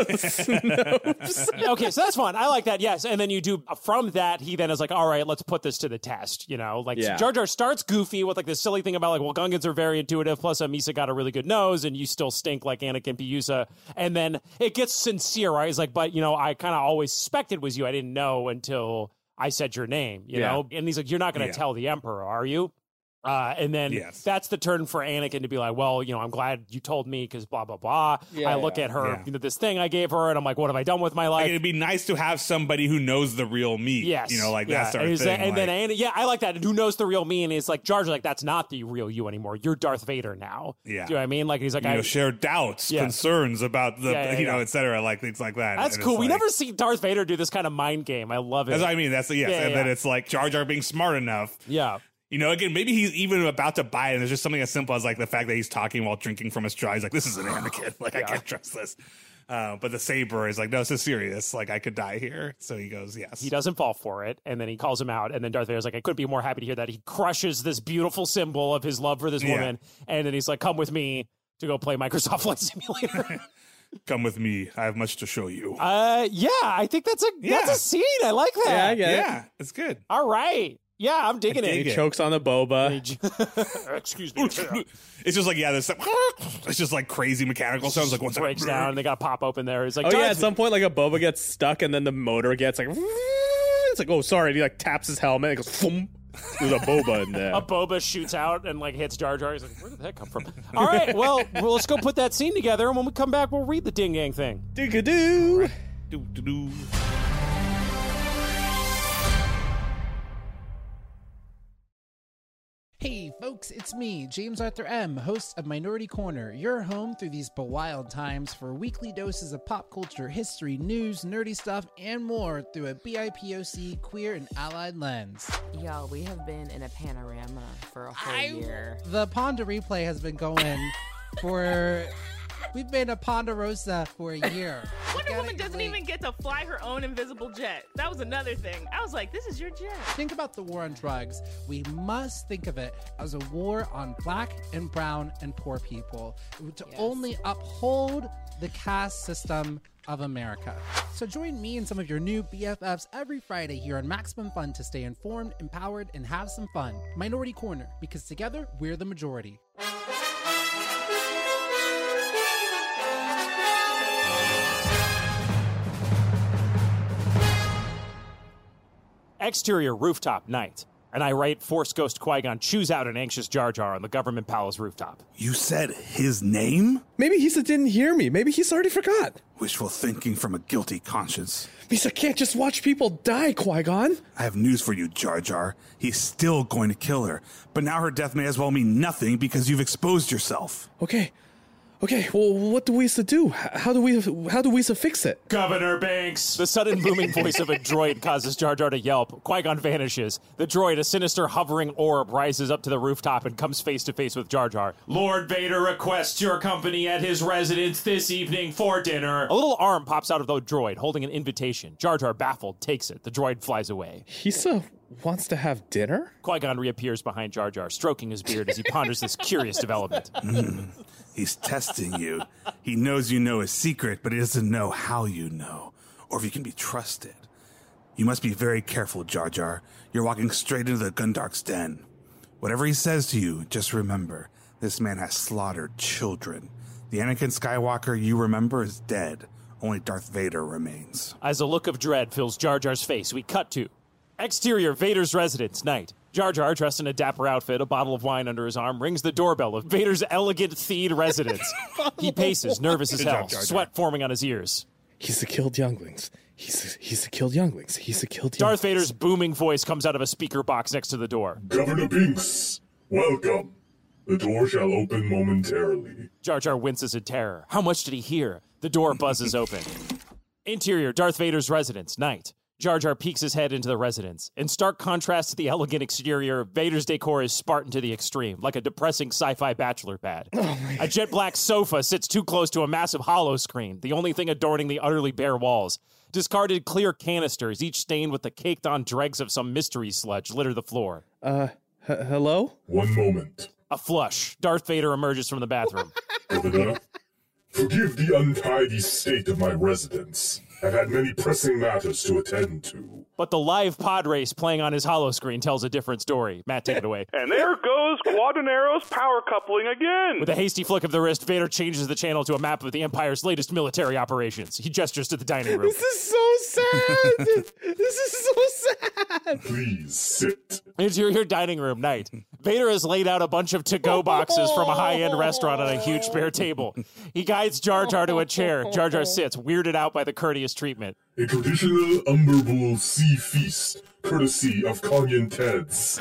Okay, so that's fun. I like that. Yes, and then you do from that. He then is like, all right, let's put this to the test. You know, like Yeah. Jar Jar starts goofy with like this silly thing about like, well, Gungans are very intuitive. Plus, Misa got a really good nose, and you still stink like Anakin Piusa. And then it gets sincere, right? He's like, but you know, I kind of always suspected was you. I didn't know until I said your name. You Yeah. know, and he's like, you're not going to Yeah. tell the Emperor, are you? Uh, and then Yes. that's the turn for Anakin to be like, well, you know, I'm glad you told me because blah, blah, blah. Yeah, I look yeah. at her, Yeah. you know, this thing I gave her, and I'm like, what have I done with my life? Like, it'd be nice to have somebody who knows the real me. Yes. You know, like yeah. that sort and of he's thing. like- and like, then, Ana- yeah, I like that. And who knows the real me? And it's like, Jar Jar's like, that's not the real you anymore. You're Darth Vader now. Yeah. Do you know what I mean? Like, he's like, you I, know, share doubts, Yeah. concerns about the, Yeah, yeah, you know, yeah. et cetera, like things like that. that's And cool. it's We like- never see Darth Vader do this kind of mind game. I love it. That's what I mean. That's the, yes. Yeah, and yeah, then yeah. it's like Jar Jar being smart enough. yeah. You know, again, maybe he's even about to buy it, and there's just something as simple as like the fact that he's talking while drinking from a straw. He's like, "This is an Anakin. Like, I can't trust this." Uh, but the saber is like, "No, this is serious. Like, I could die here." So he goes, "Yes." He doesn't fall for it, and then he calls him out, and then Darth Vader's like, I couldn't be more happy to hear that. He crushes this beautiful symbol of his love for this Yeah. woman, and then he's like, come with me to go play Microsoft Flight Simulator. Come with me. I have much to show you. uh, yeah, I think that's a that's Yeah. a scene. I like that. Yeah, I get it. yeah, it's good. All right. Yeah, I'm digging dig it. He chokes on the boba. Excuse me. It's just like yeah, there's some, it's just like crazy mechanical sounds. Like one second. Breaks down, and they got to pop open there. He's like, Oh yeah, Darth at some point like a boba gets stuck and then the motor gets like it's like oh sorry, and he like taps his helmet and goes boom. There's a boba in there. a boba shoots out and like hits Jar Jar. He's like, where did that come from? All right, well, well, let's go put that scene together, and when we come back, we'll read the Ding Gang thing. Dig-a-doo. Do, do, do. Hey folks, it's me, James Arthur M., host of Minority Corner, your home through these bewild times for weekly doses of pop culture, history, news, nerdy stuff, and more through a B I P O C queer and allied lens. Y'all, we have been in a panorama for a whole I- year. The Ponda replay has been going for... We've been a Ponderosa for a year. Wonder Gotta, Woman doesn't like, even get to fly her own invisible jet. That was another thing. I was like, this is your jet. Think about the war on drugs. We must think of it as a war on black and brown and poor people to Yes. only uphold the caste system of America. So join me and some of your new B F Fs every Friday here on Maximum Fun to stay informed, empowered, and have some fun. Minority Corner, because together we're the majority. Exterior rooftop night. And I write Force Ghost Qui-Gon chews out an anxious Jar Jar on the government palace rooftop. You said his name? Maybe Hisa didn't hear me. Maybe he's already forgot. Wishful thinking from a guilty conscience. Misa can't just watch people die, Qui-Gon. I have news for you, Jar Jar. He's still going to kill her. But now her death may as well mean nothing because you've exposed yourself. Okay. Okay, well, what do we to do? H- How do we how do we to fix it? Governor Banks! The sudden booming voice of a droid causes Jar Jar to yelp. Qui-Gon vanishes. The droid, a sinister hovering orb, rises up to the rooftop and comes face to face with Jar Jar. Lord Vader requests your company at his residence this evening for dinner. A little arm pops out of the droid, holding an invitation. Jar Jar, baffled, takes it. The droid flies away. Hisa wants to have dinner? Qui-Gon reappears behind Jar Jar, stroking his beard as he ponders this curious development. He's testing you. He knows you know his secret, but he doesn't know how you know, or if you can be trusted. You must be very careful, Jar Jar. You're walking straight into the Gundark's den. Whatever he says to you, just remember, this man has slaughtered children. The Anakin Skywalker you remember is dead. Only Darth Vader remains. As a look of dread fills Jar Jar's face, we cut to exterior Vader's residence, night. Jar Jar, dressed in a dapper outfit, a bottle of wine under his arm, rings the doorbell of Vader's elegant theed residence. He paces, nervous as Good hell, job, Jar Jar. sweat forming on his ears. He's a killed younglings. He's a, he's a killed younglings. He's a killed younglings. Darth Vader's booming voice comes out of a speaker box next to the door. Governor Binks, welcome. The door shall open momentarily. Jar Jar winces in terror. How much did he hear? The door buzzes open. Interior, Darth Vader's residence, night. Jar Jar peeks his head into the residence. In stark contrast to the elegant exterior, Vader's decor is Spartan to the extreme, like a depressing sci-fi bachelor pad. Oh a jet black sofa sits too close to a massive hollow screen, the only thing adorning the utterly bare walls. Discarded clear canisters, each stained with the caked-on dregs of some mystery sludge, litter the floor. Uh, h- hello? One moment. A flush. Darth Vader emerges from the bathroom. Governor, forgive the untidy state of my residence. I've had many pressing matters to attend to. But the live pod race playing on his hollow screen tells a different story. Matt, take it away. And there goes Quadranero's power coupling again. With a hasty flick of the wrist, Vader changes the channel to a map of the Empire's latest military operations. He gestures to the dining room. This is so sad. This is so sad. Please sit. Interior dining room, night. Vader has laid out a bunch of to-go boxes from a high-end restaurant on a huge spare table. He guides Jar Jar to a chair. Jar Jar sits, weirded out by the courteous treatment. A traditional Umber Bowl sea feast, courtesy of Connie and Ted's.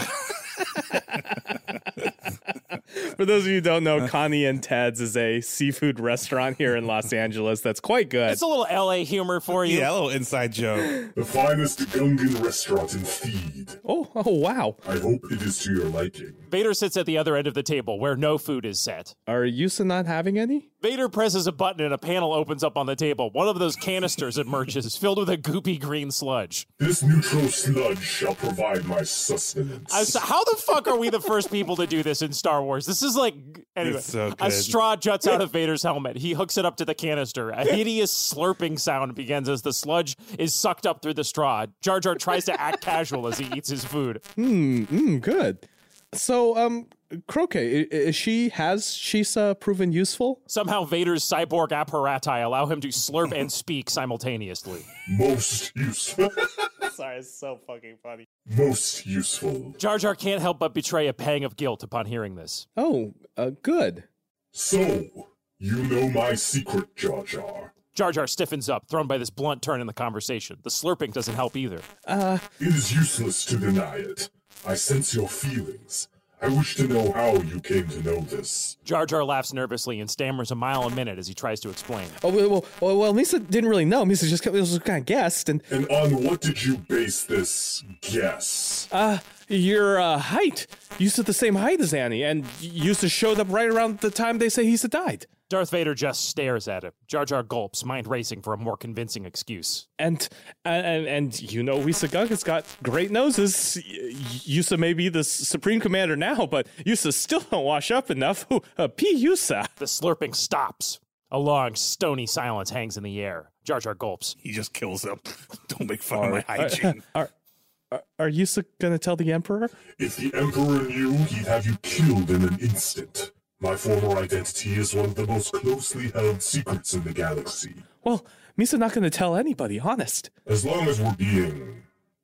For those of you who don't know, Connie and Ted's is a seafood restaurant here in Los Angeles that's quite good. It's a little L A humor for you. Yeah, a little inside joke. The finest Gungan restaurant in Feed. Oh, oh, wow. I hope it is to your liking. Vader sits at the other end of the table where no food is set. Are Yusa not having any? Vader presses a button and a panel opens up on the table. One of those canisters emerges, filled with a goopy green sludge. This neutral sludge shall provide my sustenance. I was, how the fuck are we the first people to do this in Star Wars? This is like... Anyway, It's so a good. straw juts out of Vader's helmet. He hooks it up to the canister. A hideous slurping sound begins as the sludge is sucked up through the straw. Jar Jar tries to act casual as he eats his food. Hmm, mm, good. So, um, Croquet, i- is she, has Shisa proven useful? Somehow Vader's cyborg apparati allow him to slurp and speak simultaneously. Most useful. Sorry, it's so fucking funny. Most useful. Jar Jar can't help but betray a pang of guilt upon hearing this. Oh, uh, good. So, you know my secret, Jar Jar. Jar Jar stiffens up, thrown by this blunt turn in the conversation. The slurping doesn't help either. Uh, It is useless to deny it. I sense your feelings. I wish to know how you came to know this. Jar Jar laughs nervously and stammers a mile a minute as he tries to explain. oh, well, well, well, Misa didn't really know. Misa just was kind of guessed, and, And on what did you base this guess? uh, your, uh, height. Yusa at the same height as Annie, and Yusa showed up right around the time they say Hisa died. Darth Vader just stares at him. Jar Jar gulps, mind racing for a more convincing excuse. And, and, and you know, Risa Gunga's got great noses. Y- Yusa may be the s- Supreme Commander now, but Yusa still don't wash up enough. Ooh, uh, P. Yusa. The slurping stops. A long, stony silence hangs in the air. Jar Jar gulps. He just kills him. Don't make fun of my Are, hygiene. are, are, are Yusa gonna tell the Emperor? If the Emperor knew, he'd have you killed in an instant. My former identity is one of the most closely held secrets in the galaxy. Well, Misa not gonna tell anybody, honest. As long as we're being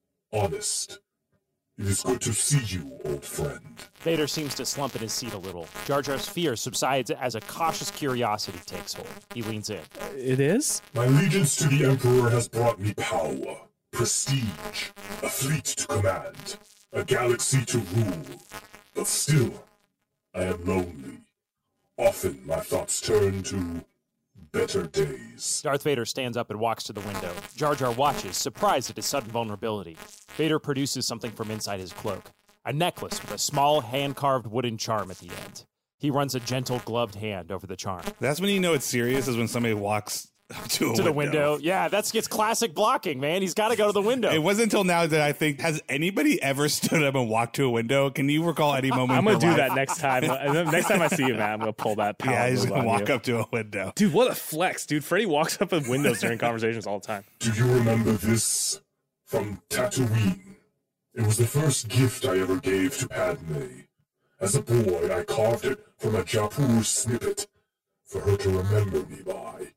honest. It is good to see you, old friend. Vader seems to slump in his seat a little. Jar Jar's fear subsides as a cautious curiosity takes hold. He leans in. It is? My allegiance to the Emperor has brought me power, prestige, a fleet to command, a galaxy to rule. But still, I am lonely. Often my thoughts turn to better days. Darth Vader stands up and walks to the window. Jar Jar watches, surprised at his sudden vulnerability. Vader produces something from inside his cloak. A necklace with a small, hand-carved wooden charm at the end. He runs a gentle, gloved hand over the charm. That's when you know it's serious, is when somebody walks up to a To window. the window. Yeah, that's it's classic blocking, man. He's got to go to the window. It wasn't until now that I think, has anybody ever stood up and walked to a window? Can you recall any moment? I'm in gonna your do life? that next time. next time I see you, man, I'm gonna pull that power Yeah, he's move gonna on walk you. up to a window. Dude, what a flex, dude. Freddy walks up with windows during conversations all the time. Do you remember this? From Tatooine. It was the first gift I ever gave to Padme. As a boy, I carved it from a Jaipur snippet for her to remember me by.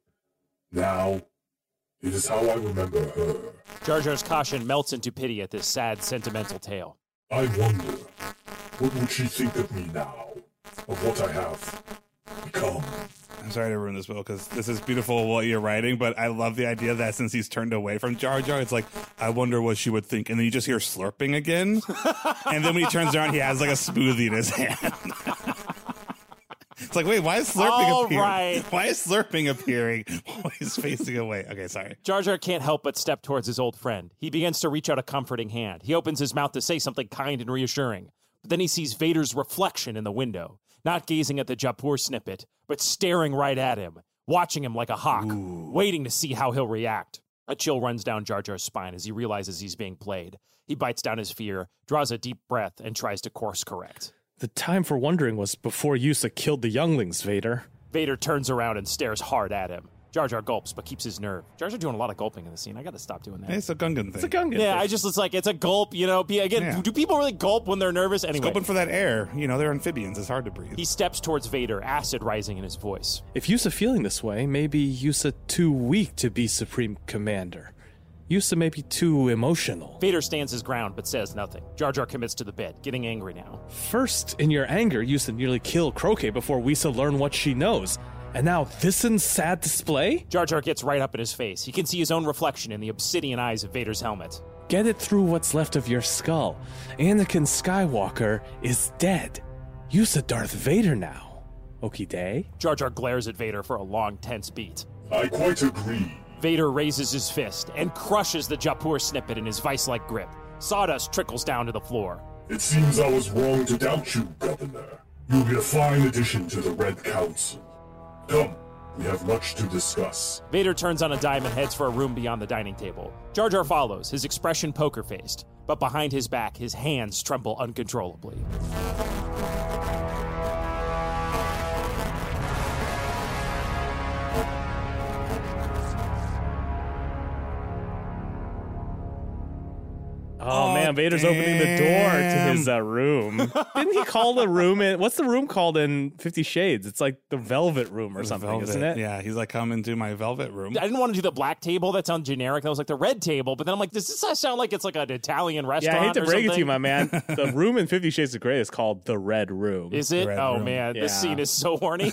Now, it is how I remember her. Jar Jar's caution melts into pity at this sad, sentimental tale. I wonder, what would she think of me now? Of what I have become? I'm sorry to ruin this, Will, because this is beautiful what you're writing, but I love the idea that since he's turned away from Jar Jar, it's like, I wonder what she would think. And then you just hear slurping again. And then when he turns around, he has like a smoothie in his hand. It's like, wait, why is slurping All appearing? right. Why is slurping appearing while he's facing away? Okay, sorry. Jar Jar can't help but step towards his old friend. He begins to reach out a comforting hand. He opens his mouth to say something kind and reassuring. But then he sees Vader's reflection in the window, not gazing at the Jaipur snippet, but staring right at him, watching him like a hawk, Ooh. waiting to see how he'll react. A chill runs down Jar Jar's spine as he realizes he's being played. He bites down his fear, draws a deep breath, and tries to course correct. The time for wondering was before Yusa killed the younglings, Vader. Vader turns around and stares hard at him. Jar Jar gulps, but keeps his nerve. Jar Jar doing a lot of gulping in the scene. I got to stop doing that. It's a Gungan thing. It's a Gungan Yeah, thing. I just, it's like, it's a gulp, you know. Again, yeah. do people really gulp when they're nervous? Anyway. It's gulping for that air. You know, they're amphibians. It's hard to breathe. He steps towards Vader, acid rising in his voice. If Yusa feeling this way, maybe Yusa too weak to be Supreme Commander. Yusa may be too emotional. Vader stands his ground, but says nothing. Jar Jar commits to the bed, getting angry now. First, in your anger, Yusa nearly killed Croquet before Wisa learned what she knows. And now this in sad display? Jar Jar gets right up in his face. He can see his own reflection in the obsidian eyes of Vader's helmet. Get it through what's left of your skull. Anakin Skywalker is dead. Yusa Darth Vader now. Okie day? Jar Jar glares at Vader for a long, tense beat. I quite agree. Vader raises his fist and crushes the Jaipur snippet in his vice-like grip. Sawdust trickles down to the floor. It seems I was wrong to doubt you, Governor. You'll be a fine addition to the Red Council. Come, we have much to discuss. Vader turns on a dime and heads for a room beyond the dining table. Jar Jar follows, his expression poker-faced, but behind his back, his hands tremble uncontrollably. Oh, oh man, Vader's damn. opening the door to his uh, room. Didn't he call the room in? What's the room called in Fifty Shades? It's like the Velvet Room or the something, velvet. isn't it? Yeah, he's like, come into my Velvet Room. I didn't want to do the black table. That sounds generic. That was like the red table. But then I'm like, does this sound like it's like an Italian restaurant? Yeah, I hate to or break something? it to you, my man. The room in Fifty Shades of Grey is called the Red Room. Is it? Oh room. man, yeah. this scene is so horny.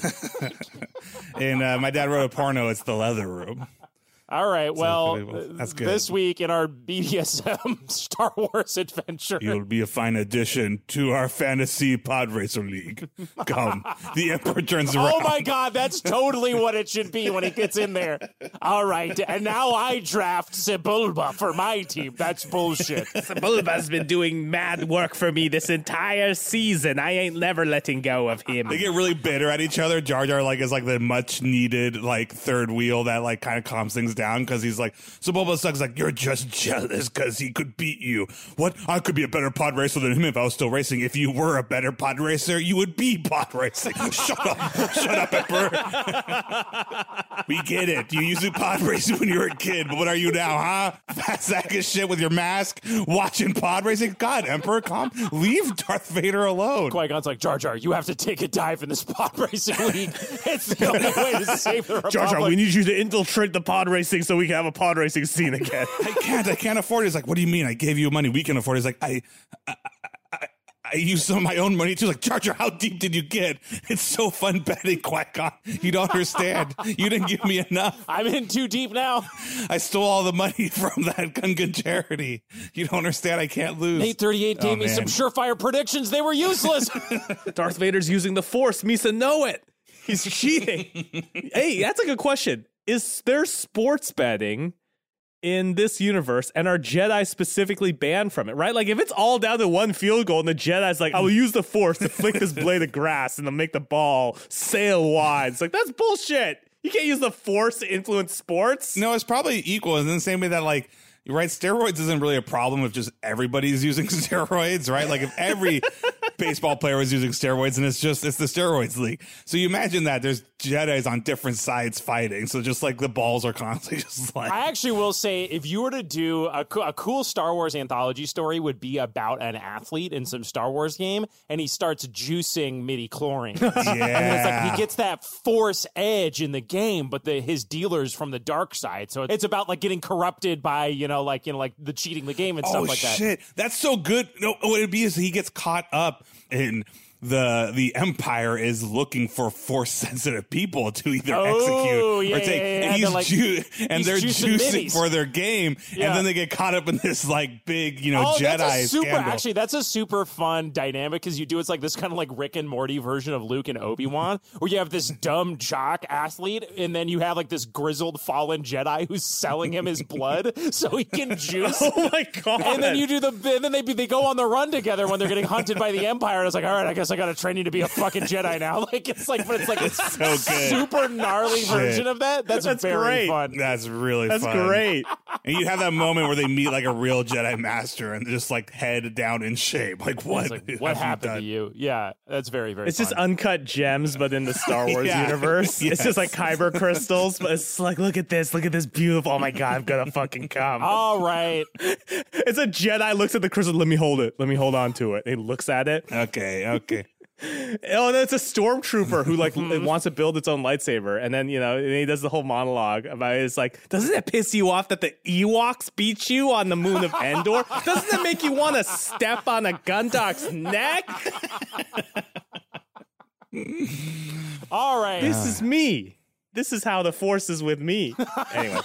And uh, my dad wrote a porno. It's the Leather Room. All right, well, so that's good. This week in our B D S M Star Wars adventure. You'll be a fine addition to our fantasy pod racer league. Come. The Emperor turns around. Oh my God, that's totally what it should be when he gets in there. All right, and now I draft Sebulba for my team. That's bullshit. Sebulba's been doing mad work for me this entire season. I ain't never letting go of him. They get really bitter at each other. Jar Jar like is like the much needed like third wheel that like kind of calms things down because he's like, Sebulba sucks. Like, you're just jealous because he could beat you. What? I could be a better pod racer than him if I was still racing. If you were a better pod racer, you would be pod racing. Shut up. Shut up, Emperor. We get it. You used to pod racing when you were a kid, but what are you now, huh? Fat sack of shit with your mask, watching pod racing? God, Emperor, calm. Leave Darth Vader alone. Qui-Gon's like, Jar Jar, you have to take a dive in this pod racing league. It's the only way to save the Republic. Jar Jar, we need you to infiltrate the pod racing so we can have a pod racing scene again. I can't. I can't afford it. He's like, what do you mean? I gave you money. We can afford it. He's like, I, I, I, I used some of my own money too. Like, Jar Jar, how deep did you get? It's so fun betting, Qui-Gon. You don't understand. You didn't give me enough. I'm in too deep now. I stole all the money from that Gungan charity. You don't understand. I can't lose. eight thirty-eight gave oh, me man. some surefire predictions. They were useless. Darth Vader's using the Force. Misa know it. He's cheating. Hey, that's a good question. Is there sports betting in this universe, and are Jedi specifically banned from it, right? Like, if it's all down to one field goal and the Jedi's like, I will use the Force to flick this blade of grass and then make the ball sail wide. It's like, that's bullshit. You can't use the Force to influence sports. No, it's probably equal in the same way that, like, right, steroids isn't really a problem if just everybody's using steroids, right? Like, if every baseball player was using steroids, and it's just, it's the steroids league. So you imagine that there's Jedis on different sides fighting. So just like the balls are constantly just like. I actually will say, if you were to do a, co- a cool Star Wars anthology story, would be about an athlete in some Star Wars game, and he starts juicing midi-chlorine. Yeah. And it's like he gets that Force edge in the game, but the, his dealer's from the dark side. So it's about like getting corrupted by, you know, like, you know, like the cheating the game and oh, stuff like that. Shit. That's so good. No, what it'd be is he gets caught up in the the Empire is looking for force sensitive people to either Oh, execute yeah, or take, yeah, yeah, and yeah. he's They're like- ju- and he's they're juicing juicing minis. for their game, Yeah. and then they get caught up in this like big, you know, Oh, Jedi that's a super. scandal. Actually, that's a super fun dynamic because you do it's like this kind of like Rick and Morty version of Luke and Obi-Wan, where you have this dumb jock athlete, and then you have like this grizzled fallen Jedi who's selling him his blood so he can juice. Oh my god! And then you do the, and then they they go on the run together when they're getting hunted by the Empire. And it's like, all right, I guess I got to train you to be a fucking Jedi now. Like it's like, but it's like a so good. super gnarly Shit. version of that. That's, That's very great. fun. That's really That's fun. great. And you have that moment where they meet like a real Jedi master and they're just like head down in shape. Like what? It's like, what have you happened done? to you? Yeah, that's very very. It's fun. just uncut gems, but in the Star Wars Yeah. universe. Yes. It's just like kyber crystals, but it's like, look at this, look at this beautiful. Oh my god, I'm gonna fucking come. all right. It's a Jedi looks at the crystal. Let me hold it. Let me hold on to it. He looks at it. Okay, okay. Oh, and it's a stormtrooper who like wants to build its own lightsaber, and then you know and he does the whole monologue about it. It's like, doesn't it piss you off that the Ewoks beat you on the moon of Endor? Doesn't it make you want to step on a Gundok's neck? All right. This is me. This is how the Force is with me. Anyway.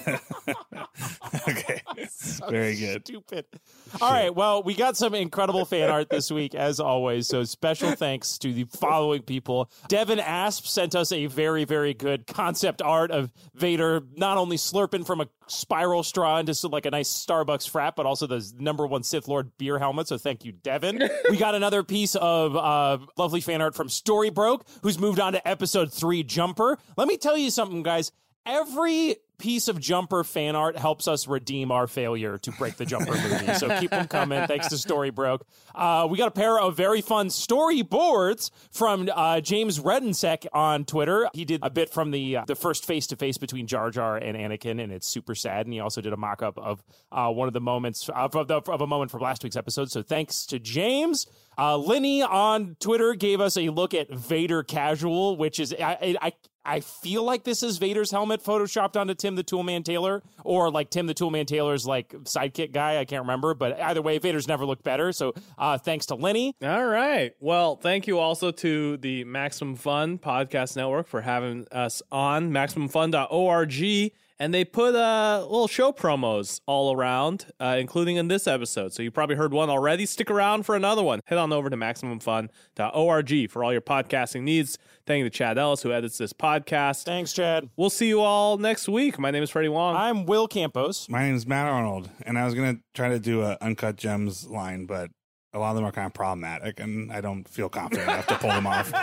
Okay. Very good. Stupid. All right. Well, we got some incredible fan art this week, as always. So special thanks to the following people. Devin Asp sent us a very, very good concept art of Vader not only slurping from a spiral straw into some, like a nice Starbucks frap, but also the number one Sith Lord beer helmet. So thank you, Devin. We got another piece of uh, lovely fan art from Storybroke, who's moved on to episode three, Jumper. Let me tell you something, guys. Every piece of Jumper fan art helps us redeem our failure to break the Jumper movie. So keep them coming. Thanks to Storybroke. Uh, we got a pair of very fun storyboards from uh, James Redensek on Twitter. He did a bit from the uh, the first face-to-face between Jar Jar and Anakin, and it's super sad. And he also did a mock-up of uh, one of the moments of, of, the, of a moment from last week's episode. So thanks to James. Uh, Linny on Twitter gave us a look at Vader Casual, which is I, I I feel like this is Vader's helmet photoshopped onto Tim the Toolman Taylor, or like Tim the Toolman Taylor's like sidekick guy. I can't remember, but either way, Vader's never looked better. So uh, thanks to Lenny. All right. Well, thank you also to the Maximum Fun Podcast Network for having us on maximum fun dot org. And they put uh, little show promos all around, uh, including in this episode. So you probably heard one already. Stick around for another one. Head on over to maximum fun dot org for all your podcasting needs. Thank you to Chad Ellis, who edits this podcast. Thanks, Chad. We'll see you all next week. My name is Freddie Wong. I'm Will Campos. My name is Matt Arnold, and I was going to try to do a Uncut Gems line, but a lot of them are kind of problematic, and I don't feel confident enough to pull them off.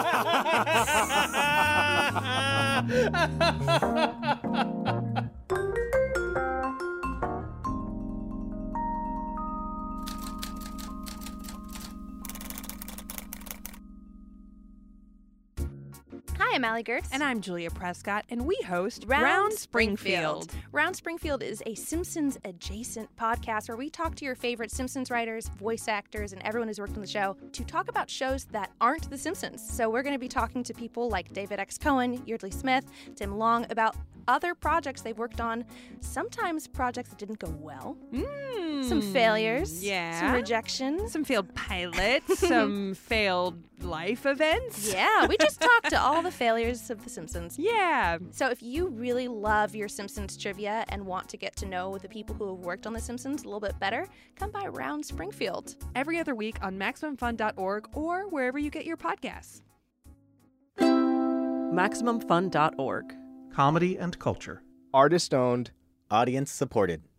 Hi, I'm Allie Gertz. And I'm Julia Prescott, and we host Round, Round Springfield. Springfield. Round Springfield is a Simpsons adjacent podcast where we talk to your favorite Simpsons writers, voice actors, and everyone who's worked on the show to talk about shows that aren't The Simpsons. So we're going to be talking to people like David X. Cohen, Yeardley Smith, Tim Long about other projects they've worked on, sometimes projects that didn't go well, Mm, some failures, yeah. some rejections, some failed pilots, some failed life events. Yeah, we just talked to all the failures of The Simpsons. Yeah. So if you really love your Simpsons trivia and want to get to know the people who have worked on The Simpsons a little bit better, come by Round Springfield. Every other week on maximum fun dot org or wherever you get your podcasts. maximum fun dot org. Comedy and culture. Artist owned. Audience supported.